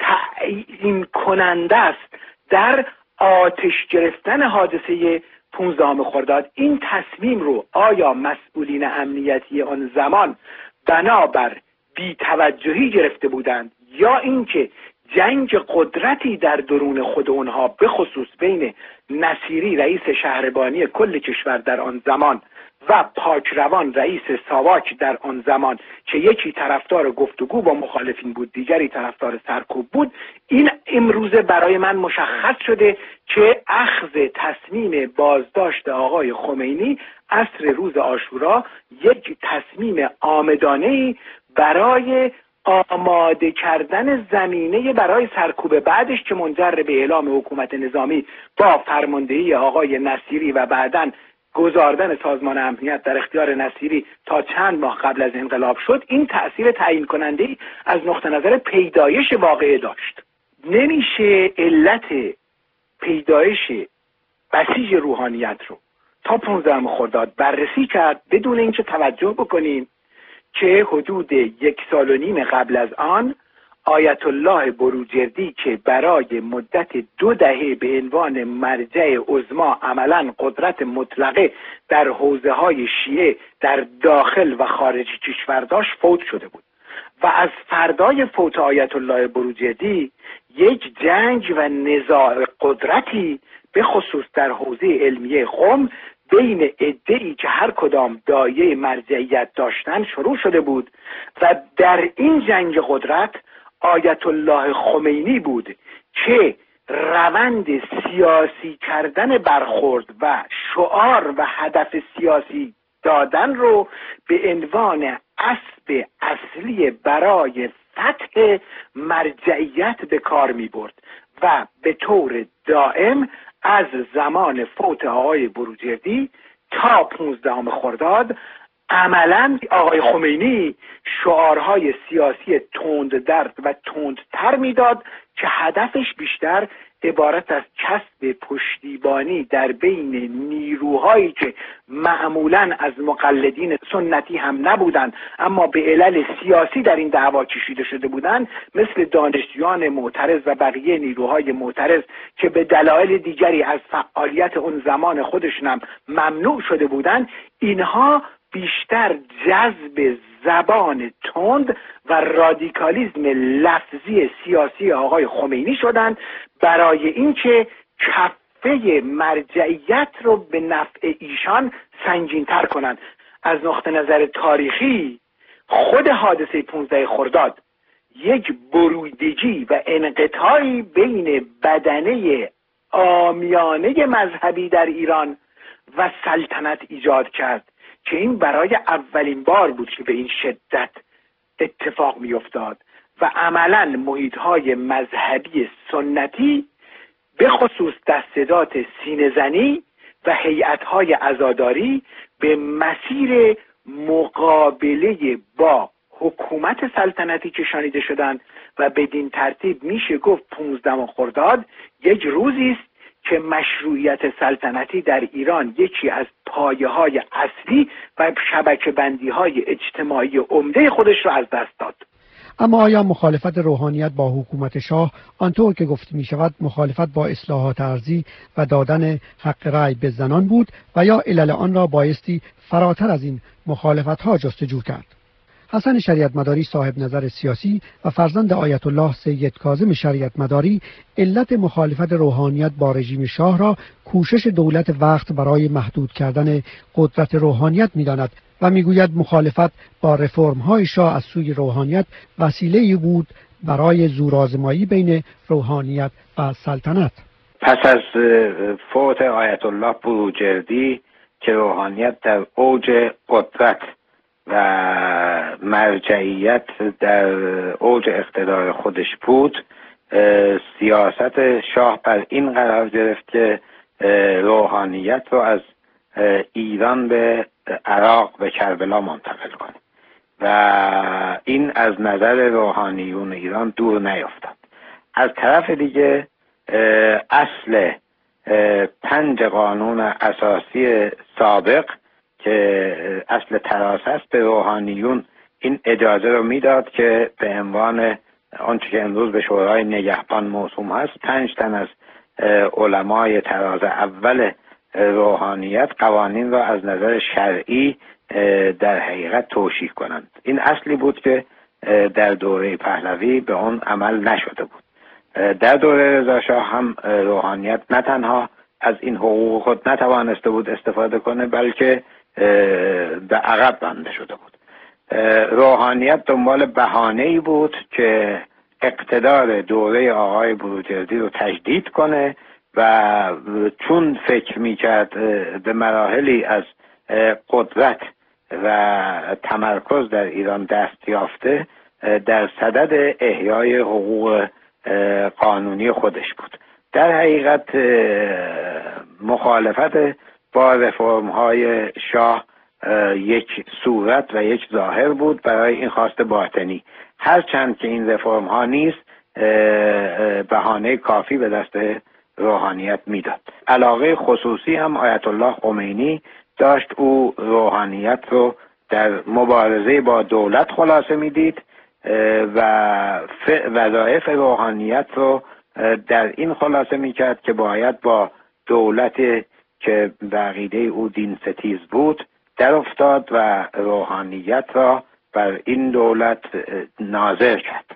تعیین کننده است در آتش گرفتن حادثه پانزدهم خرداد. این تصمیم رو آیا مسئولین امنیتی آن زمان بنابر بی‌توجهی گرفته بودند یا اینکه جنگ قدرتی در درون خود اونها به خصوص بین نصیری رئیس شهربانی کل کشور در آن زمان و پاکروان رئیس ساواک در آن زمان که یکی طرفدار گفتگو با مخالفین بود دیگری طرفدار سرکوب بود، این امروزه برای من مشخص شده که اخذ تصمیم بازداشت آقای خمینی عصر روز عاشورا یک تصمیم عامدانه‌ای برای آماده کردن زمینه برای سرکوب بعدش که منجر به اعلام حکومت نظامی با فرماندهی آقای نصیری و بعداً گذاردن سازمان امنیت در اختیار نصیری تا چند ماه قبل از انقلاب شد، این تأثیر تعیین کننده‌ای از نقطه نظر پیدایش واقعه داشت. نمیشه علت پیدایش بسیج روحانیت رو تا پانزدهم خرداد بررسی کرد بدون اینکه توجه بکنیم که حدود یک سال و نیم قبل از آن آیت الله بروجردی که برای مدت دو دهه به عنوان مرجع عظما عملا قدرت مطلقه در حوزه‌های شیعه در داخل و خارج کشور داشت فوت شده بود و از فردای فوت آیت الله بروجردی یک جنگ و نزاع قدرتی به خصوص در حوزه علمیه قم بین عده‌ای که هر کدام دایه مرجعیت داشتن شروع شده بود و در این جنگ قدرت آیت الله خمینی بود که روند سیاسی کردن برخورد و شعار و هدف سیاسی دادن رو به عنوان اسب اصلی برای فتح مرجعیت به کار می برد و به طور دائم از زمان فوت آقای بروجردی تا پانزدهم خرداد عملا آقای خمینی شعارهای سیاسی تند درد و تندتر میداد که هدفش بیشتر عبارت از کسب پشتیبانی در بین نیروهایی که معمولا از مقلدین سنتی هم نبودند اما به علل سیاسی در این دعوا کشیده شده بودند، مثل دانشجویان معترض و بقیه نیروهای معترض که به دلایل دیگری از فعالیت اون زمان خودشون هم ممنوع شده بودند. اینها بیشتر جذب زبان تند و رادیکالیسم لفظی سیاسی آقای خمینی شدند برای اینکه کفه مرجعیت رو به نفع ایشان سنگین‌تر کنند. از نقطه نظر تاریخی خود حادثه پانزده خرداد یک برویدگی و انقطاعی بین بدنه عامیانه مذهبی در ایران و سلطنت ایجاد کرد که این برای اولین بار بود که به این شدت اتفاق می افتاد و عملا محیط‌های مذهبی سنتی به خصوص دستدات سینه‌زنی و هیئت‌های عزاداری به مسیر مقابله با حکومت سلطنتی کشانیده شدند و بدین ترتیب میشه گفت پانزدهم خرداد یک روزی است که مشروعیت سلطنتی در ایران یکی از پایه‌های اصلی و شبکه‌بندی‌های اجتماعی عمده خودش را از دست داد. اما آیا مخالفت روحانیت با حکومت شاه آنطور که گفته می شود مخالفت با اصلاحات ارضی و دادن حق رأی به زنان بود و یا علل آن را بایستی فراتر از این مخالفت ها جستجو کرد؟ حسن شریعت مداری صاحب نظر سیاسی و فرزند آیت الله سید کاظم شریعت مداری علت مخالفت روحانیت با رژیم شاه را کوشش دولت وقت برای محدود کردن قدرت روحانیت می‌داند و میگوید مخالفت با رفرم‌های شاه از سوی روحانیت وسیله‌ای بود برای زورآزمایی بین روحانیت و سلطنت. پس از فوت آیت الله بروجردی که روحانیت در اوج قدرت و مرجعیت در اوج اقتدار خودش بود، سیاست شاه بر این قرار گرفت که روحانیت رو از ایران به عراق به کربلا منتقل کنه و این از نظر روحانیون ایران دور نیفتاد. از طرف دیگه اصل پنج قانون اساسی سابق که اصل تراس است به روحانیون این اجازه رو میداد که به عنوان آنچه که امروز به شورای نگهبان موسوم هست پنج تن از علمای تراز اول روحانیت قوانین را از نظر شرعی در حقیقت توشیح کنند. این اصلی بود که در دوره پهلوی به اون عمل نشده بود. در دوره رضا شاه هم روحانیت نه تنها از این حقوق خود نتوانسته بود استفاده کنه بلکه به عقب رانده شده بود. روحانیت دنبال بهانه‌ای بود که اقتدار دوره آقای بروجردی رو تجدید کنه و چون فکر میکرد به مراحلی از قدرت و تمرکز در ایران دست یافته، در صدد احیای حقوق قانونی خودش بود. در حقیقت مخالفت با رفرم های شاه یک صورت و یک ظاهر بود برای این خواست باطنی، هرچند که این رفرم ها نیست بهانه کافی به دست روحانیت میداد. علاقه خصوصی هم آیت الله خمینی داشت. او روحانیت رو در مبارزه با دولت خلاصه میدید و وظایف روحانیت رو در این خلاصه میکرد که باید با دولت که به عقیده او دین ستیز بود در افتاد و روحانیت را بر این دولت ناظر کرد.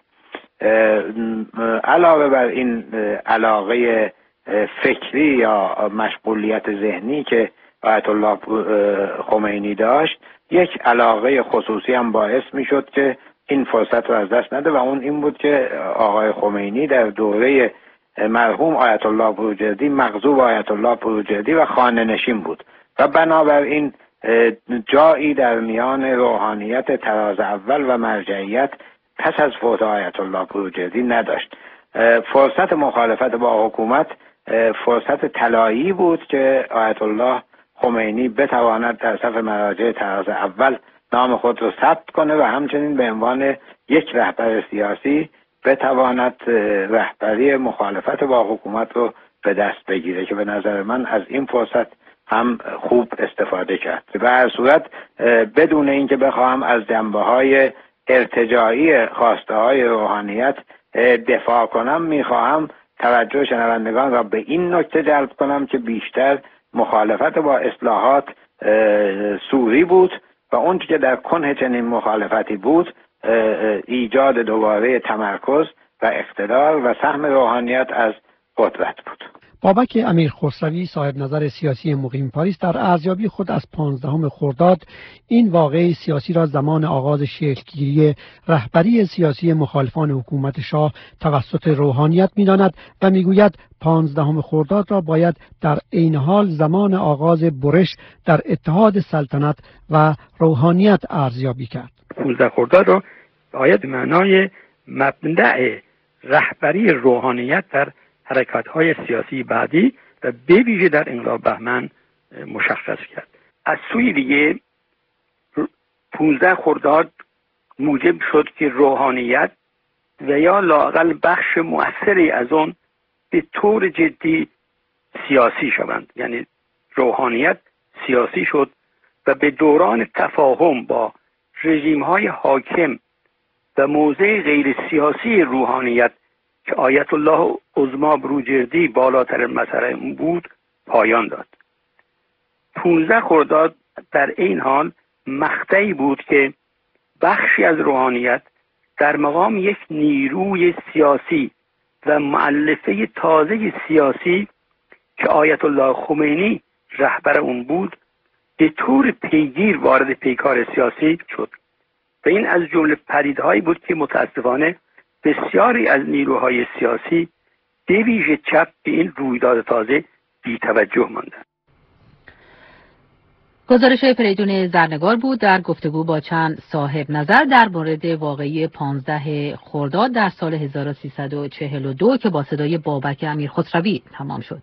علاوه بر این علاقه فکری یا مشغولیت ذهنی که آیت الله خمینی داشت، یک علاقه خصوصی هم باعث میشد که این فرصت رو از دست نده و اون این بود که آقای خمینی در دوره مرحوم آیت الله بروجردی مغضوب آیت الله بروجردی و خانه نشین بود و بنابراین جایی در میان روحانیت طراز اول و مرجعیت پس از فوت آیت الله بروجردی نداشت. فرصت مخالفت با حکومت فرصت طلایی بود که آیت الله خمینی بتواند در صف مراجع طراز اول نام خود را ثبت کنه و همچنین به عنوان یک رهبر سیاسی بتواند رهبری مخالفت با حکومت رو به دست بگیره که به نظر من از این فرصت هم خوب استفاده کرد. به هر صورت بدون اینکه بخواهم از جنبه‌های ارتجاعی خواسته های روحانیت دفاع کنم، میخواهم توجه شنوندگان را به این نکته جلب کنم که بیشتر مخالفت با اصلاحات سوری بود و اون که در کنه چنین مخالفتی بود ایجاد دوباره تمرکز و اقتدار و سهم روحانیت از قدرت بود. بابک امیر خسروی صاحب نظر سیاسی مقیم پاریس در ارزیابی خود از پانزدهم خرداد این واقعه سیاسی را زمان آغاز شکلگیری رهبری سیاسی مخالفان حکومت شاه توسط روحانیت می‌داند و میگوید پانزدهم خرداد را باید در عین حال زمان آغاز برش در اتحاد سلطنت و روحانیت ارزیابی کرد. پانزدهم خرداد را باید به معنای مبدأ رهبری روحانیت در حرکات‌های سیاسی بعدی و به ویژه در انقلاب بهمن مشخص کرد. از سوی دیگه پانزدهم خرداد موجب شد که روحانیت و یا لااقل بخش مؤثری از آن به طور جدی سیاسی شوند، یعنی روحانیت سیاسی شد و به دوران تفاهم با رژیم‌های حاکم و موضع غیر سیاسی روحانیت که آیت الله عظما بروجردی بالاتر مسئله بود پایان داد. پانزدهم خرداد در این حال مقطعی بود که بخشی از روحانیت در مقام یک نیروی سیاسی و مؤلفه تازه سیاسی که آیت الله خمینی رهبر اون بود به طور پیگیر وارد پیکار سیاسی شد و این از جمله پدیدهایی بود که متاسفانه بسیاری از نیروهای سیاسی به ویژه چپ به این رویداد تازه بی توجه ماندند. گزارش فریدون زرنگار بود در گفتگو با چند صاحب نظر در مورد واقعه پانزده خرداد در سال هزار و سیصد و چهل و دو که با صدای بابک امیر خسروی تمام شد.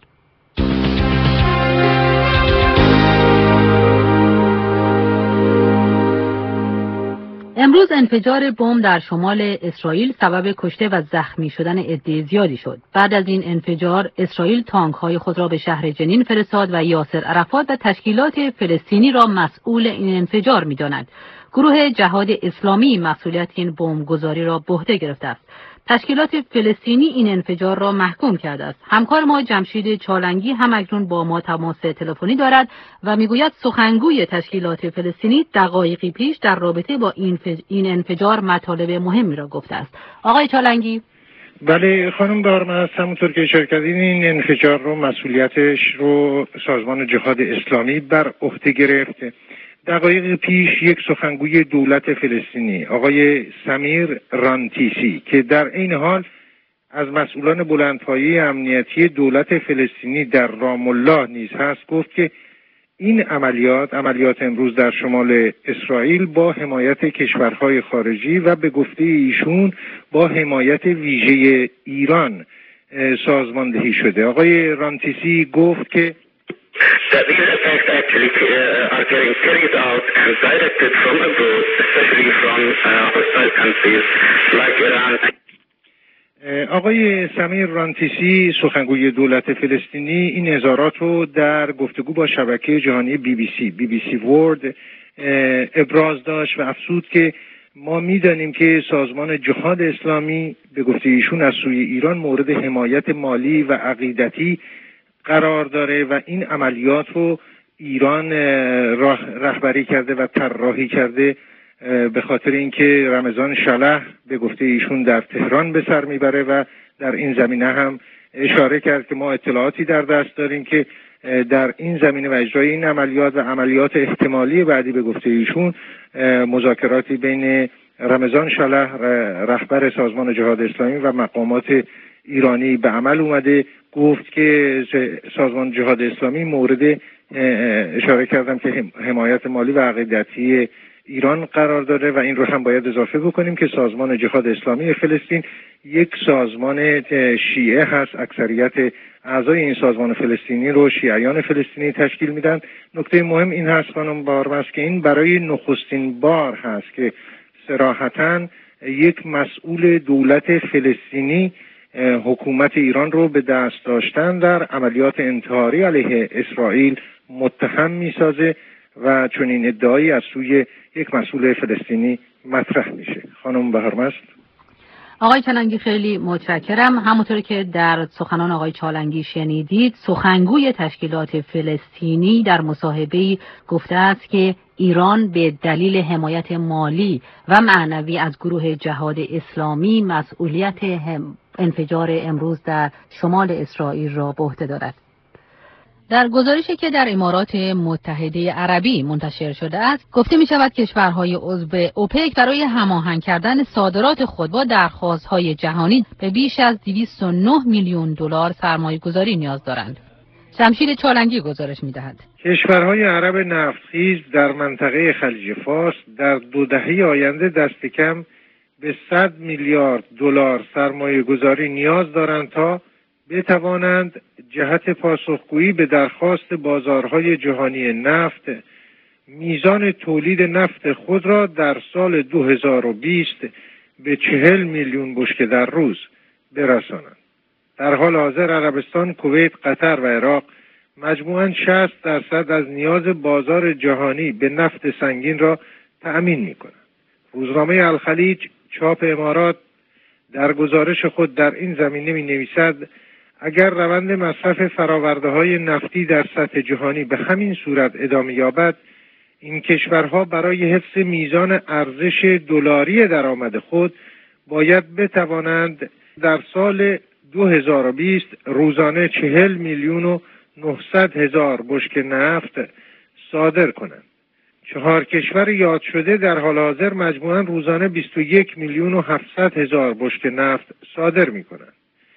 امروز انفجار بمب در شمال اسرائیل سبب کشته و زخمی شدن عده زیادی شد. بعد از این انفجار اسرائیل تانک‌های خود را به شهر جنین فرستاد و یاسر عرفات و تشکیلات فلسطینی را مسئول این انفجار می‌داند. گروه جهاد اسلامی مسئولیت این بمبگذاری را به عهده گرفته است. تشکیلات فلسطینی این انفجار را محکوم کرده است. همکار ما جمشید چالنگی هم اکنون با ما تماس تلفنی دارد و میگوید سخنگوی تشکیلات فلسطینی دقایقی پیش در رابطه با این انفجار مطالب مهمی را گفته است. آقای چالنگی. بله خانم دارمست، همونطور که اشاره کردین این انفجار رو مسئولیتش رو سازمان جهاد اسلامی بر عهده گرفته. دقایق پیش یک سخنگوی دولت فلسطینی آقای سمیر رانتیسی که در این حال از مسئولان بلندپایه امنیتی دولت فلسطینی در رام الله نیز هست گفت که این عملیات عملیات امروز در شمال اسرائیل با حمایت کشورهای خارجی و به گفته ایشون با حمایت ویژه ایران سازماندهی شده. آقای رانتیسی گفت که that these attacks actually uh, are getting carried out and directed from abroad, especially from uh, hostile countries like Iran. آقای سمیر رانتیسی سخنگوی دولت فلسطینی این اظهارات رو در گفتگو با شبکه جهانی بی بی سی بی بی سی ورلد ابراز داشت و افزود که ما میدانیم که سازمان جهاد اسلامی به گفته ایشون از سوی ایران مورد حمایت مالی و عقیدتی قرار داره و این عملیات رو ایران رهبری کرده و طراحی کرده به خاطر اینکه رمضان شلح به گفته ایشون در تهران به سر میبره و در این زمینه هم اشاره کرد که ما اطلاعاتی در دست داریم که در این زمینه و اجرای این عملیات و عملیات احتمالی بعدی به گفته ایشون مذاکراتی بین رمضان شلح رهبر سازمان جهاد اسلامی و مقامات ایرانی به عمل اومده. گفت که سازمان جهاد اسلامی مورد اشاره کردم که حمایت مالی و عقیدتی ایران قرار داره و این رو هم باید اضافه بکنیم که سازمان جهاد اسلامی فلسطین یک سازمان شیعه هست. اکثریت اعضای این سازمان فلسطینی رو شیعیان فلسطینی تشکیل میدن. نکته مهم این هست خانم بارمس که این برای نخستین بار هست که صراحتاً یک مسئول دولت فلسطینی حکومت ایران رو به دست داشتن در عملیات انتحاری علیه اسرائیل متهم میسازه و چنین ادعایی از سوی یک مسئول فلسطینی مطرح میشه. خانم بهارمست. آقای چالنگی خیلی متشکرم. همونطور که در سخنان آقای چالنگی شنیدید، سخنگوی تشکیلات فلسطینی در مصاحبه‌ای گفته است که ایران به دلیل حمایت مالی و معنوی از گروه جهاد اسلامی مسئولیت انفجار امروز در شمال اسرائیل را به عهده دارد. در گزارشی که در امارات متحده عربی منتشر شده است، گفته می شود کشورهای عضو اوپک برای هماهنگ کردن صادرات خود با درخواست‌های جهانی به بیش از دویست و نه میلیون دلار سرمایه‌گذاری نیاز دارند. شمشیر چالنگی گزارش می‌دهد. کشورهای عرب نفتخیز در منطقه خلیج فارس در دو دهه آینده دست کم به صد میلیارد دلار سرمایه‌گذاری نیاز دارند تا بتوانند جهت پاسخگویی به درخواست بازارهای جهانی نفت میزان تولید نفت خود را در سال دو هزار و بیست به چهل میلیون بشکه در روز برسانند. در حال حاضر عربستان، کویت، قطر و عراق مجموعاً شصت درصد از نیاز بازار جهانی به نفت سنگین را تأمین می‌کنند. روزنامه الخلیج چاپ امارات در گزارش خود در این زمینه می‌نویسد اگر روند مصرف فرآورده‌های نفتی در سطح جهانی به همین صورت ادامه یابد، این کشورها برای حفظ میزان ارزش دلاری درآمد خود باید بتوانند در سال دو هزار و بیست روزانه چهل میلیون و نهصد هزار بشکه نفت صادر کنند. چهار کشور یاد شده در حال حاضر مجموعاً روزانه بیست و یک میلیون و هفتصد هزار بشکه نفت صادر می کنند.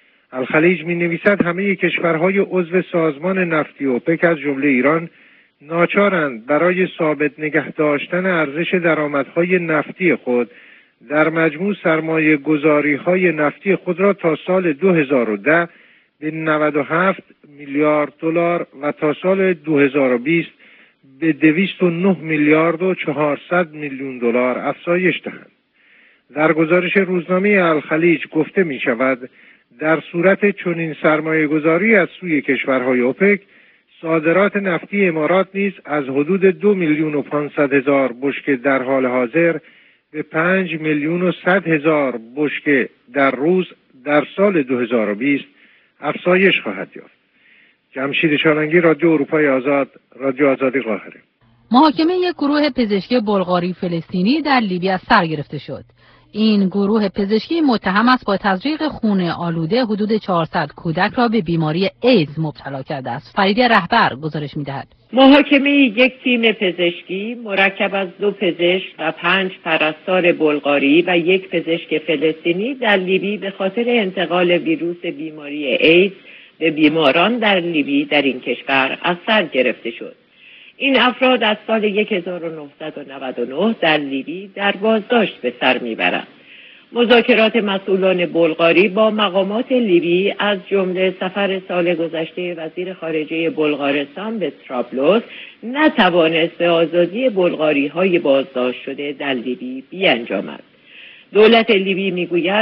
الخلیج می نویسد همه کشورهای عضو سازمان نفتی اوپک از جمله ایران ناچارند برای ثابت نگه داشتن ارزش درآمدهای نفتی خود در مجموع سرمایه گذاری های نفتی خود را تا سال دو هزار و ده به نود و هفت میلیارد دلار و تا سال دو هزار و بیست به دویست و نه میلیارد و چهارصد میلیون دلار افزایش دهند. در گزارش روزنامه الخلیج گفته می شود در صورت چنین سرمایه گذاری از سوی کشورهای اوپک، صادرات نفتی امارات نیز از حدود دو میلیون و پانصد هزار بشکه در حال حاضر به پنج میلیون و صد هزار بشکه در روز در سال دو هزار و بیست افزایش خواهد یافت. جمشید چالنگی، رادیو اروپای آزاد، رادیو آزادی، قاهره. محاکمه یک گروه پزشکی بلغاری فلسطینی در لیبی از سر گرفته شد. این گروه پزشکی متهم است با تزریق خون آلوده حدود چهارصد کودک را به بیماری ایدز مبتلا کرده است. فریده رهبر گزارش می‌دهد. محاکمه یک تیم پزشکی مرکب از دو پزشک و پنج پرستار بلغاری و یک پزشک فلسطینی در لیبی به خاطر انتقال ویروس بیماری ایدز به بیماران در لیبی در این کشور از سر گرفته شد. این افراد از سال هزار و نهصد و نود و نه در لیبی در بازداشت به سر میبرند. مذاکرات مسئولان بلغاری با مقامات لیبی از جمله سفر سال گذشته وزیر خارجه بلغارستان به طرابلس نتوانست به آزادی بلغاری های بازداشت شده در لیبی بیانجامد. دولت لیبی میگوید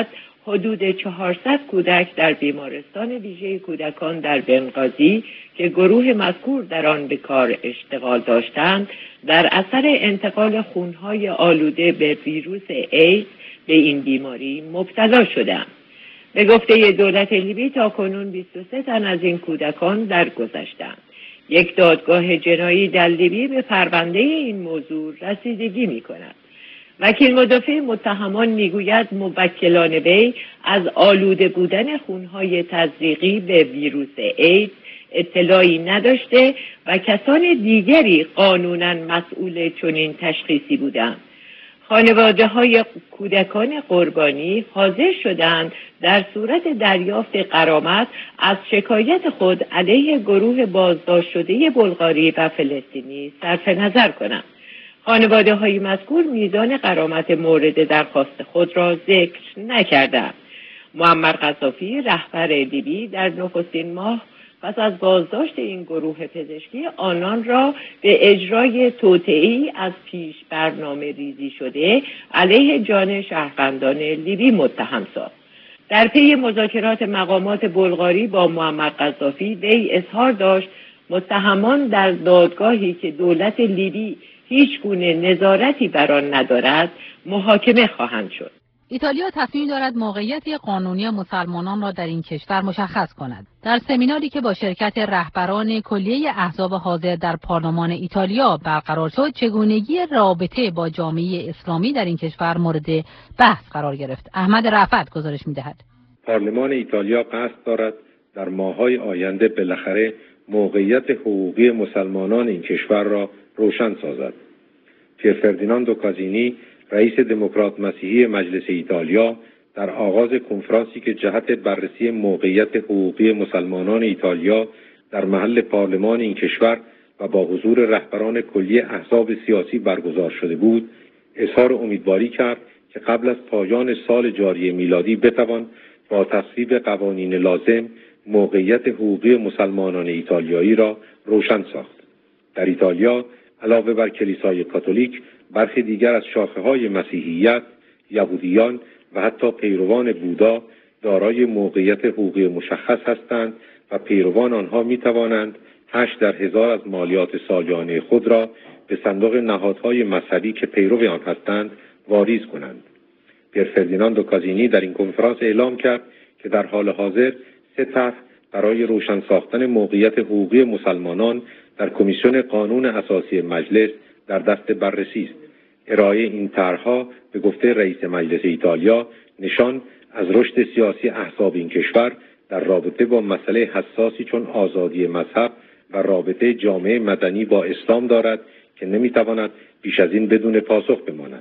حدود چهارصد کودک در بیمارستان ویژه کودکان در بنغازی که گروه مذکور در آن به کار اشتغال داشتند در اثر انتقال خونهای آلوده به ویروس ایدز به این بیماری مبتلا شدند. به گفته دولت لیبی تاکنون بیست و سه تن از این کودکان درگذشتند. یک دادگاه جنایی در لیبی به پرونده این موضوع رسیدگی می کند. وکیل مدافع متهمان میگوید موکلان وی از آلوده بودن خونهای تزریقی به ویروس ایدز اطلاعی نداشته و کسان دیگری قانوناً مسئول چنین تشخیصی بودند. خانواده های کودکان قربانی حاضر شدند در صورت دریافت غرامت از شکایت خود علیه گروه بازداشت شده بلغاری و فلسطینی صرف نظر کنند. خانواده های مذکور میزان غرامت مورد درخواست خود را ذکر نکردند. معمر قذافی رهبر لیبی در نخستین ماه پس از بازداشت این گروه پزشکی آنان را به اجرای توطئه‌ای از پیش برنامه ریزی شده علیه جان شهروندان لیبی متهم ساخت. در پی مذاکرات مقامات بلغاری با معمر قذافی وی اظهار داشت متهمان در دادگاهی که دولت لیبی هیچ گونه نظارتی بر آن ندارد محاکمه خواهند شد. ایتالیا تصمیم دارد موقعیت قانونی مسلمانان را در این کشور مشخص کند. در سمیناری که با شرکت رهبران کلیه احزاب حاضر در پارلمان ایتالیا برقرار شد، چگونگی رابطه با جامعه اسلامی در این کشور مورد بحث قرار گرفت. احمد رفعت گزارش می‌دهد. پارلمان ایتالیا قصد دارد در ماه‌های آینده بالاخره موقعیت حقوقی مسلمانان این کشور را روشن سازد. پیر فردیناندو کازینی، رئیس دموکرات مسیحی مجلس ایتالیا، در آغاز کنفرانسی که جهت بررسی موقعیت حقوقی مسلمانان ایتالیا در محل پارلمان این کشور و با حضور رهبران کلیه احزاب سیاسی برگزار شده بود، اظهار امیدواری کرد که قبل از پایان سال جاری میلادی بتوان با تصویب قوانین لازم موقعیت حقوقی مسلمانان ایتالیایی را روشن ساخت. در ایتالیا علاوه بر کلیسای کاتولیک، برخی دیگر از شاخه‌های مسیحیت، یهودیان و حتی پیروان بودا دارای موقعیت حقوقی مشخص هستند و پیروان آنها می توانند هشت در هزار از مالیات سالیانه خود را به صندوق نهادهای مذهبی که پیرو آن هستند واریز کنند. پیر فردیناندو کازینی در این کنفرانس اعلام کرد که در حال حاضر سه طرح برای روشن ساختن موقعیت حقوقی مسلمانان در کمیسیون قانون اساسی مجلس در دست بررسی است. ارائه این طرح‌ها به گفته رئیس مجلس ایتالیا نشان از رشد سیاسی احزاب این کشور در رابطه با مسئله حساسی چون آزادی مذهب و رابطه جامعه مدنی با اسلام دارد که نمی‌تواند بیش از این بدون پاسخ بماند.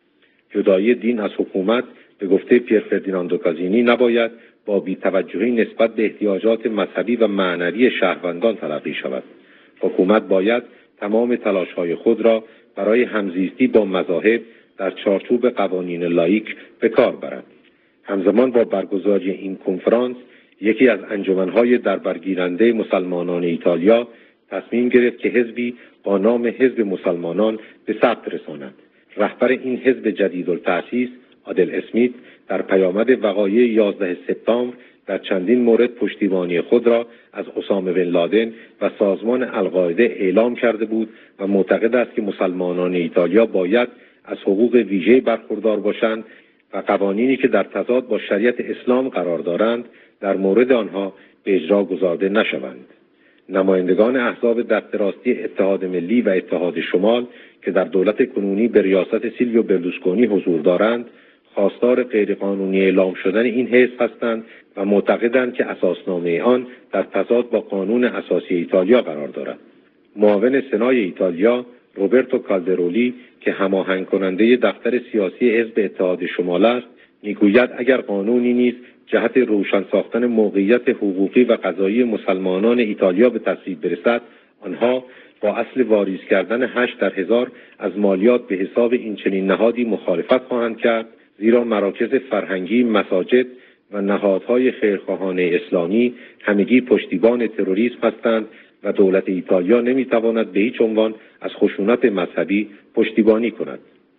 جدایی دین از حکومت به گفته پیر فردیناندو کازینی نباید با بی‌توجهی نسبت به احتیاجات مذهبی و معنوی شهروندان تلقی شود. حکومت باید تمام تلاش‌های خود را برای همزیستی با مذاهب در چارچوب قوانین لاییک به کار برد. همزمان با برگزاری این کنفرانس، یکی از انجمن‌های دربرگیرنده مسلمانان ایتالیا تصمیم گرفت که حزبی با نام حزب مسلمانان به ثبت رساند. رهبر این حزب جدیدالتأسیس، آدل اسمیت، در پیامد وقایع یازده سپتامبر در چندین مورد پشتیبانی خود را از اسامه بن لادن و سازمان القاعده اعلام کرده بود و معتقد است که مسلمانان ایتالیا باید از حقوق ویژه برخوردار باشند و قوانینی که در تضاد با شریعت اسلام قرار دارند در مورد آنها به اجرا گذارده نشوند. نمایندگان احزاب دست راستی اتحاد ملی و اتحاد شمال که در دولت کنونی به ریاست سیلویو برلوسکونی حضور دارند، خواستار غیرقانونی اعلام شدن این حزب هستند و معتقدند که اساسنامه آن در تضاد با قانون اساسی ایتالیا قرار دارد. معاون سنای ایتالیا روبرتو کالدرولی که هماهنگ کننده دفتر سیاسی حزب اتحاد شمال است، میگوید اگر قانونی نیز جهت روشن ساختن موقعیت حقوقی و قضایی مسلمانان ایتالیا به تصویب برسد، آنها با اصل واریز کردن هشت در هزار از مالیات به حساب این چنین نهادی مخالفت خواهند کرد، زیرا مراکز فرهنگی، مساجد و نهادهای خیرخواهانه اسلامی همگی پشتیبان تروریسم هستند و دولت ایتالیا نمیتواند به هیچ عنوان از خشونت مذهبی پشتیبانی کند.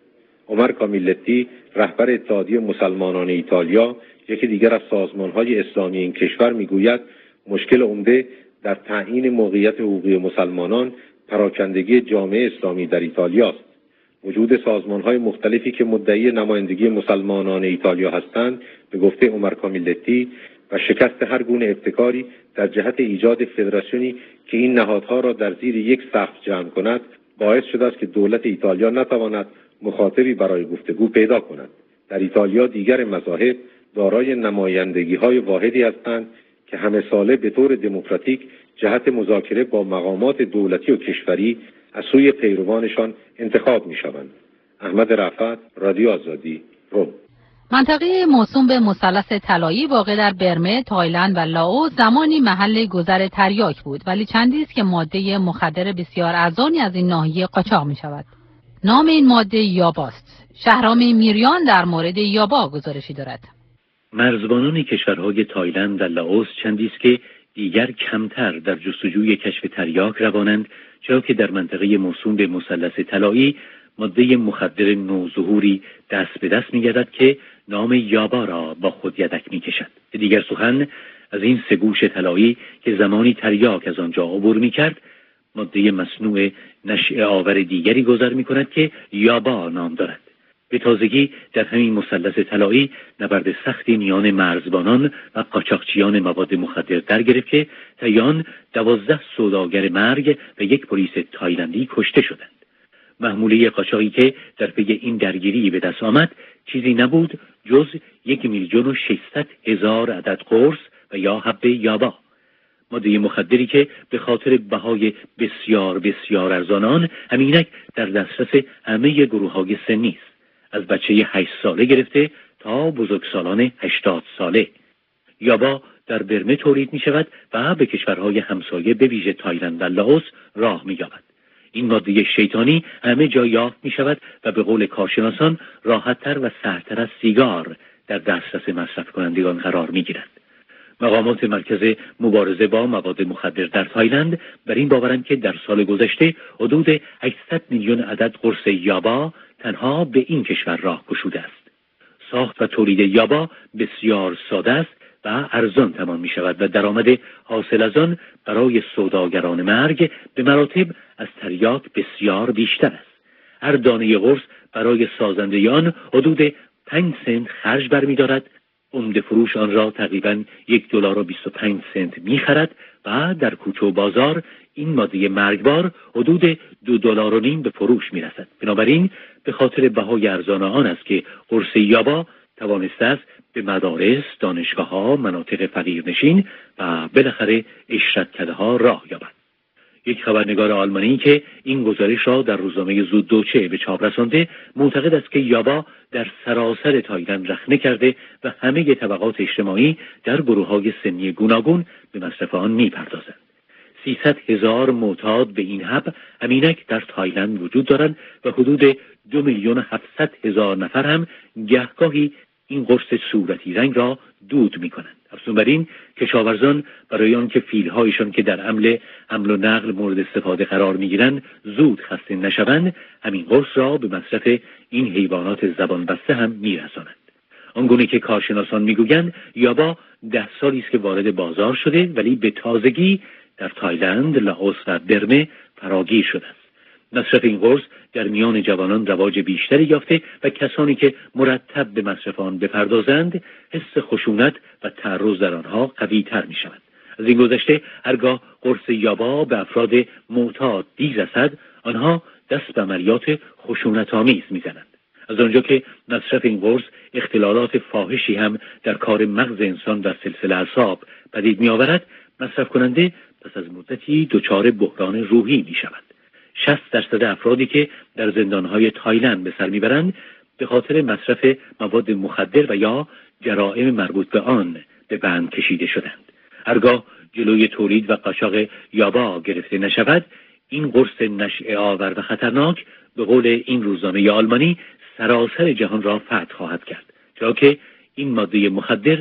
عمر کامیلتی رهبر اتحادیه مسلمانان ایتالیا، یکی دیگر از سازمان‌های اسلامی این کشور، میگوید مشکل عمده در تعیین موقعیت حقوقی مسلمانان پراکندگی جامعه اسلامی در ایتالیا است. وجود سازمان‌های مختلفی که مدعی نمایندگی مسلمانان ایتالیا هستند، به گفته عمر کامیلتی، و شکست هر گونه ابتکاری در جهت ایجاد فدراسیونی که این نهادها را در زیر یک سقف جمع کند، باعث شده است که دولت ایتالیا نتواند مخاطبی برای گفتگو پیدا کند. در ایتالیا دیگر مذاهب دارای نمایندگی‌های واحدی هستند که همه ساله به طور دموکراتیک جهت مذاکره با مقامات دولتی و کشوری از سوی پیروانشان انتخاب می‌شوند. احمد رفعت، رادیو آزادی، روم. منطقه موسوم به مثلث طلایی واقع در برمه، تایلند و لاائوس زمانی محل گذر تریاک بود، ولی چندی است که ماده مخدر بسیار ارزانی از این ناحیه قاچاق می‌شود. نام این ماده یاباست. شهرام میریان در مورد یابا گزارشی دارد. مرزبانان کشورهای تایلند و لاائوس چندی است که دیگر کمتر در جستجوی کشف تریاک روانند، چرا که در منطقه موسوم به مثلث طلایی ماده مخدر نوظهوری دست به دست می‌گردد که نام یابا را با خود یدک می‌کشد. دیگر سخن از این سه گوش طلایی که زمانی تریاک از آنجا عبور می‌کرد، ماده مصنوع نشئه آور دیگری گذر می‌کند که یابا نام دارد. به تازگی در همین مثلث طلایی نبرد سختی میان مرزبانان و قاچاقچیان مواد مخدر در گرفت که طی آن دوازده سوداگر مرگ و یک پلیس تایلندی کشته شدند. محموله قاچاقی که در پی این درگیری به دست آمد چیزی نبود جز یک میلیون و ششصد هزار عدد قرص و یا حبه یابا، ماده مخدری که به خاطر بهای بسیار بسیار ارزان آن همینک در دسترس همه گروه‌های سنی است، از بچه هشت ساله گرفته تا بزرگسالان هشتاد ساله. یابا در برمه تولید می شود و به کشورهای همسایه به ویژه تایلند و لاائوس راه می یابد. این ماده شیطانی همه جا یافت می شود و به قول کارشناسان راحت‌تر و سهل‌تر از سیگار در دسترس مصرف کنندگان قرار می گیرد. مقامات مرکز مبارزه با مواد مخدر در تایلند بر این باورند که در سال گذشته حدود هشتصد میلیون عدد قرص یابا تنها به این کشور راه گشوده است. ساخت و تولید یابا بسیار ساده است و ارزان تمام می شود و درآمد حاصل از آن برای سوداگران مرگ به مراتب از تریاک بسیار بیشتر است. هر دانه قرص برای سازنده آن حدود پنج سنت خرج برمی‌دارد. عمده فروش آن را تقریباً یک دلار و بیست و پنج سنت می‌خرد و در کوچه و بازار این ماده مرگبار حدود دو دلار و نیم به فروش می‌رسد. بنابراین به خاطر بهای ارزان آن است که قرص یابا توانسته است به مدارس، دانشگاه‌ها، مناطق فقیرنشین و بالاخره اشرتکده‌ها راه یابد. یک خبرنگار آلمانی که این گزارش را در روزنامه زوددوچه به چاپ رسانده معتقد است که یابا در سراسر تایلند رخنه کرده و همه طبقات اجتماعی در گروه‌های سنی گوناگون به مصرف آن می‌پردازند. سیصد هزار معتاد به این حب همینک در تایلند وجود دارند و حدود دو میلیون و هفتصد هزار نفر هم گهگاهی این قرص صورتی رنگ را دود می‌کنند. افزون بر این کشاورزان برای آنکه فیل‌هایشان که در عمل حمل و نقل مورد استفاده قرار می‌گیرند زود خسته نشوند، همین قرص را به مصرف این حیوانات زبان بسته هم می‌رسانند. آنگونه که کارشناسان می‌گویند یابا ده سالی است که وارد بازار شده ولی به تازگی در تایلند، لاائوس و برمه فراگیر شده است. مصرف این قرص در میان جوانان رواج بیشتری یافته و کسانی که مرتب به مصرف آن بپردازند حس خشونت و تعرض در آنها قوی تر می شود. از این گذشته هرگاه قرص یابا به افراد معتاد دیر رسد آنها دست به عملیات خشونت آمیز می زنند. از آنجا که مصرف این قرص اختلالات فاحشی هم در کار مغز انسان و سلسله اعصاب پدید می آورد، مصرف کننده پس از مدتی دچار بحران روحی می شود. شصت درصد افرادی که در زندانهای تایلند به سر میبرند به خاطر مصرف مواد مخدر و یا جرائم مربوط به آن به بند کشیده شدند. هرگاه جلوی تولید و قاچاق یابا گرفته نشود، این قرص نشئه آور و خطرناک به قول این روزنامه آلمانی سراسر جهان را فتح خواهد کرد، چرا که این ماده مخدر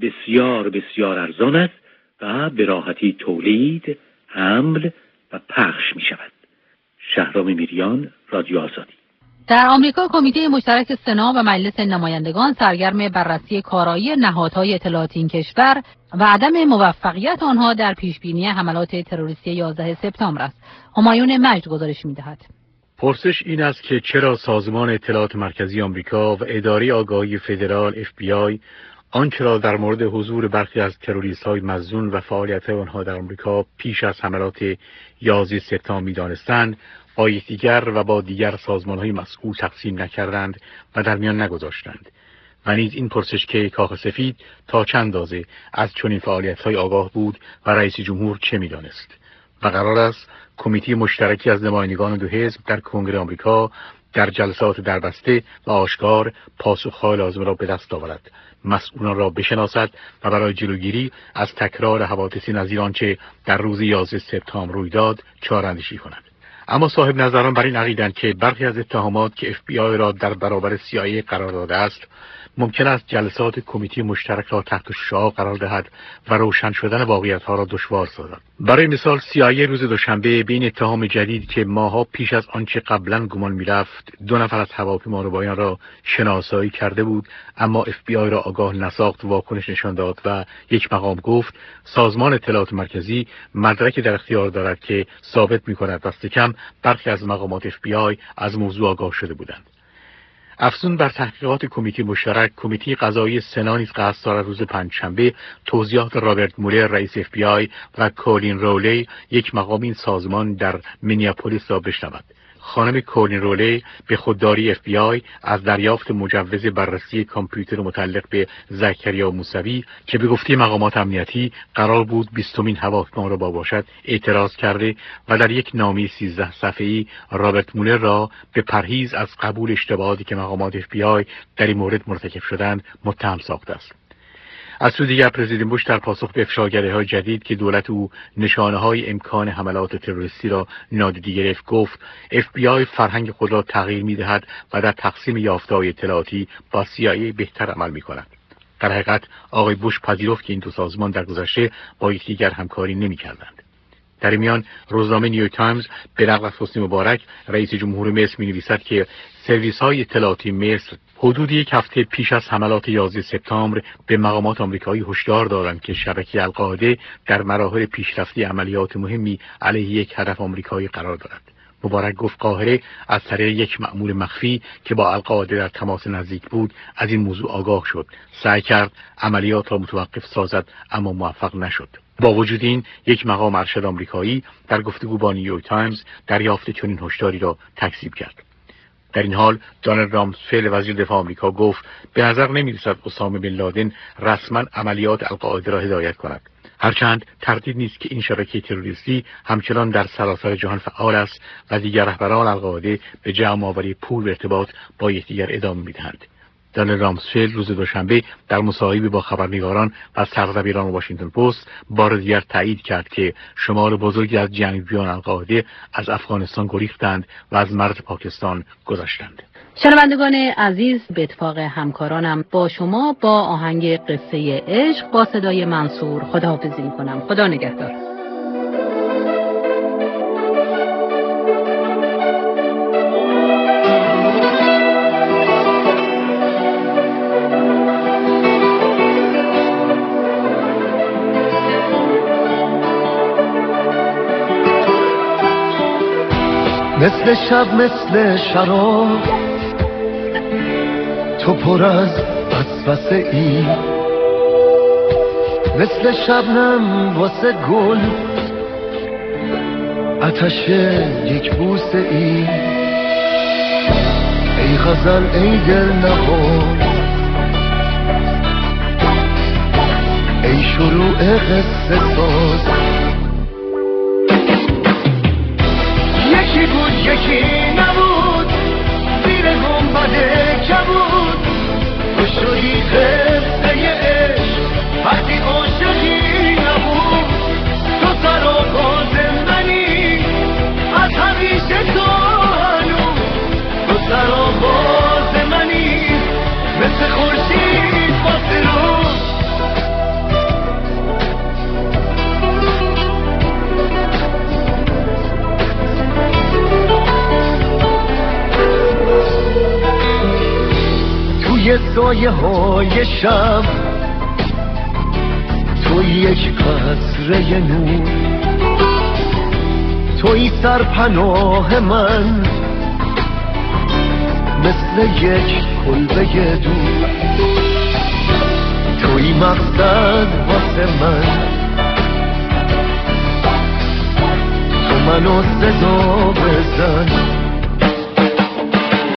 بسیار بسیار ارزان است و به راحتی تولید، حمل و پخش می شود. شهرام میریان، رادیو آزادی. در آمریکا کمیته مشترک سنا و مجلس نمایندگان سرگرم بررسی کارایی نهادهای اطلاعاتی این کشور و عدم موفقیت آنها در پیشبینی حملات تروریستی یازده سپتامبر است. همایون مجد گزارش می‌دهد. پرسش این است که چرا سازمان اطلاعات مرکزی آمریکا و اداره آگاهی فدرال اف بی آی آنچه را در مورد حضور برخی از تروریست‌های مظنون و فعالیت آنها در آمریکا پیش از حملات یازده سپتامبر می‌دانستند با یکدیگر و با دیگر سازمان‌های مسئول تقسیم نکردند و در میان نگذاشتند. و نیز این پرسش که کاخ سفید تا چند اندازه از چنین فعالیت‌های آگاه بود و رئیس جمهور چه می‌دانست. و قرار است کمیته مشترکی از نمایندگان دو حزب در کنگره آمریکا در جلسات دربسته و آشکار پاسخ‌های لازم را به دست آورد، مسئولان را بشناسد و برای جلوگیری از تکرار حوادثی نظیر آنچه در روز یازده سپتامبر روی داد چاره‌اندیشی کند. اما صاحب نظران بر این عقیدند که برخی از اتهامات که اف بی آی را در برابر سی آی ای قرار داده است ممکن است جلسات کمیته مشترک را تحت شعاع قرار دهد و روشن شدن واقعیت‌ها را دشوار سازد. برای مثال سی آی ای روز دوشنبه به این اتهام جدید که ماها پیش از آنچه قبلا گمان می‌رفت دو نفر از هواپیمابران را شناسایی کرده بود، اما اف بی آی را آگاه نساخت واکنش نشان داد و یک مقام گفت سازمان اطلاعات مرکزی مدرکی در اختیار دارد که ثابت می‌کند دست کم برخی از مقامات اف بی آی از موضوع آگاه شده بودند. افزون بر تحقیقات کمیته مشترک، کمیته قضایی سنا نیز قصد دارد روز پنجشنبه توضیحات رابرت مولر رئیس اف بی آی و کولین رولی یک مقام این سازمان در مینیاپولیس را بشنود. خانم کولین رولی به خودداری اف بی آی از دریافت مجوز بررسی کامپیوتر متعلق به زکریا موسوی که به گفته مقامات امنیتی قرار بود بیستمین هواپیما را با باشد اعتراض کرده و در یک نامه سیزده صفحه‌ای رابرت مولر را به پرهیز از قبول اشتباهاتی که مقامات اف بی آی در این مورد مرتکب شدند متهم ساخته است. از سوی دیگر پرزیدنت بوش در پاسخ به افشاگری‌های جدید که دولت او نشانه‌های امکان حملات تروریستی را نادیده گرفت گفت اف بی آی فرهنگ خود را تغییر می‌دهد و در تقسیم یافته‌های اطلاعاتی با سی آی ای بهتر عمل می‌کند. در حقیقت آقای بوش پذیرفت که این دو سازمان در گذشته با یکدیگر همکاری نمی‌کردند. در این میان روزنامه نیویورک تایمز به نقل از حسنی مبارک رئیس جمهور مصر می‌نویسد که سرویس‌های اطلاعاتی مصر حدود یک هفته پیش از حملات یازده سپتامبر به مقامات آمریکایی هشدار دادند که شبکه القاعده در مراحل پیشرفته عملیات مهمی علیه یک هدف آمریکایی قرار دارد. مبارک گفت قاهره از طریق یک مأمور مخفی که با القاعده در تماس نزدیک بود از این موضوع آگاه شد، سعی کرد عملیات را متوقف سازد اما موفق نشد. با وجود این یک مقام ارشد آمریکایی در گفتگو با نیویورک تایمز دریافت چنین هشداری را تکذیب کرد. در این حال دونالد رامسفلد وزیر دفاع آمریکا گفت به نظر نمی‌رسد اسامه بن لادن رسما عملیات القاعده را هدایت کند، هرچند تردید نیست که این شبکه تروریستی همچنان در سراسر جهان فعال است و دیگر رهبران القاعده به جمع آوری پول و ارتباط با یکدیگر ادامه می‌دهند. دونالد رامسفلد روز دوشنبه در مصاحبه با خبرنگاران و سردبیران واشنگتن پست بار دیگر تایید کرد که شمار بزرگی از جنگجویان القاعده از افغانستان گریختند و از مرز پاکستان گذشتند. شنوندگان عزیز، به اتفاق همکارانم با شما با آهنگ قصه عشق با صدای منصور خداحافظی می‌کنم. خدا نگهدار. مثل شب مثل شراب تو پر از وسوسه ای، مثل شبنم واسه گل آتش یک بوسه ای. ای غزل ای دل نواز، ای شروع قصه ساز، یکی بود یکی نبود زیر گنبد کبود، تو شدی قصه عشق وقتی عاشقی نبود. تو سر و باز منی از همیشه تو هنوز، تو سر و باز منی مثل خورشید واسه روز. توی سایه های شب، توی یک قطره نور، توی سرپناه من مثل یک کلبه دور، توی مقصد واسه من، تو منو صدا بزن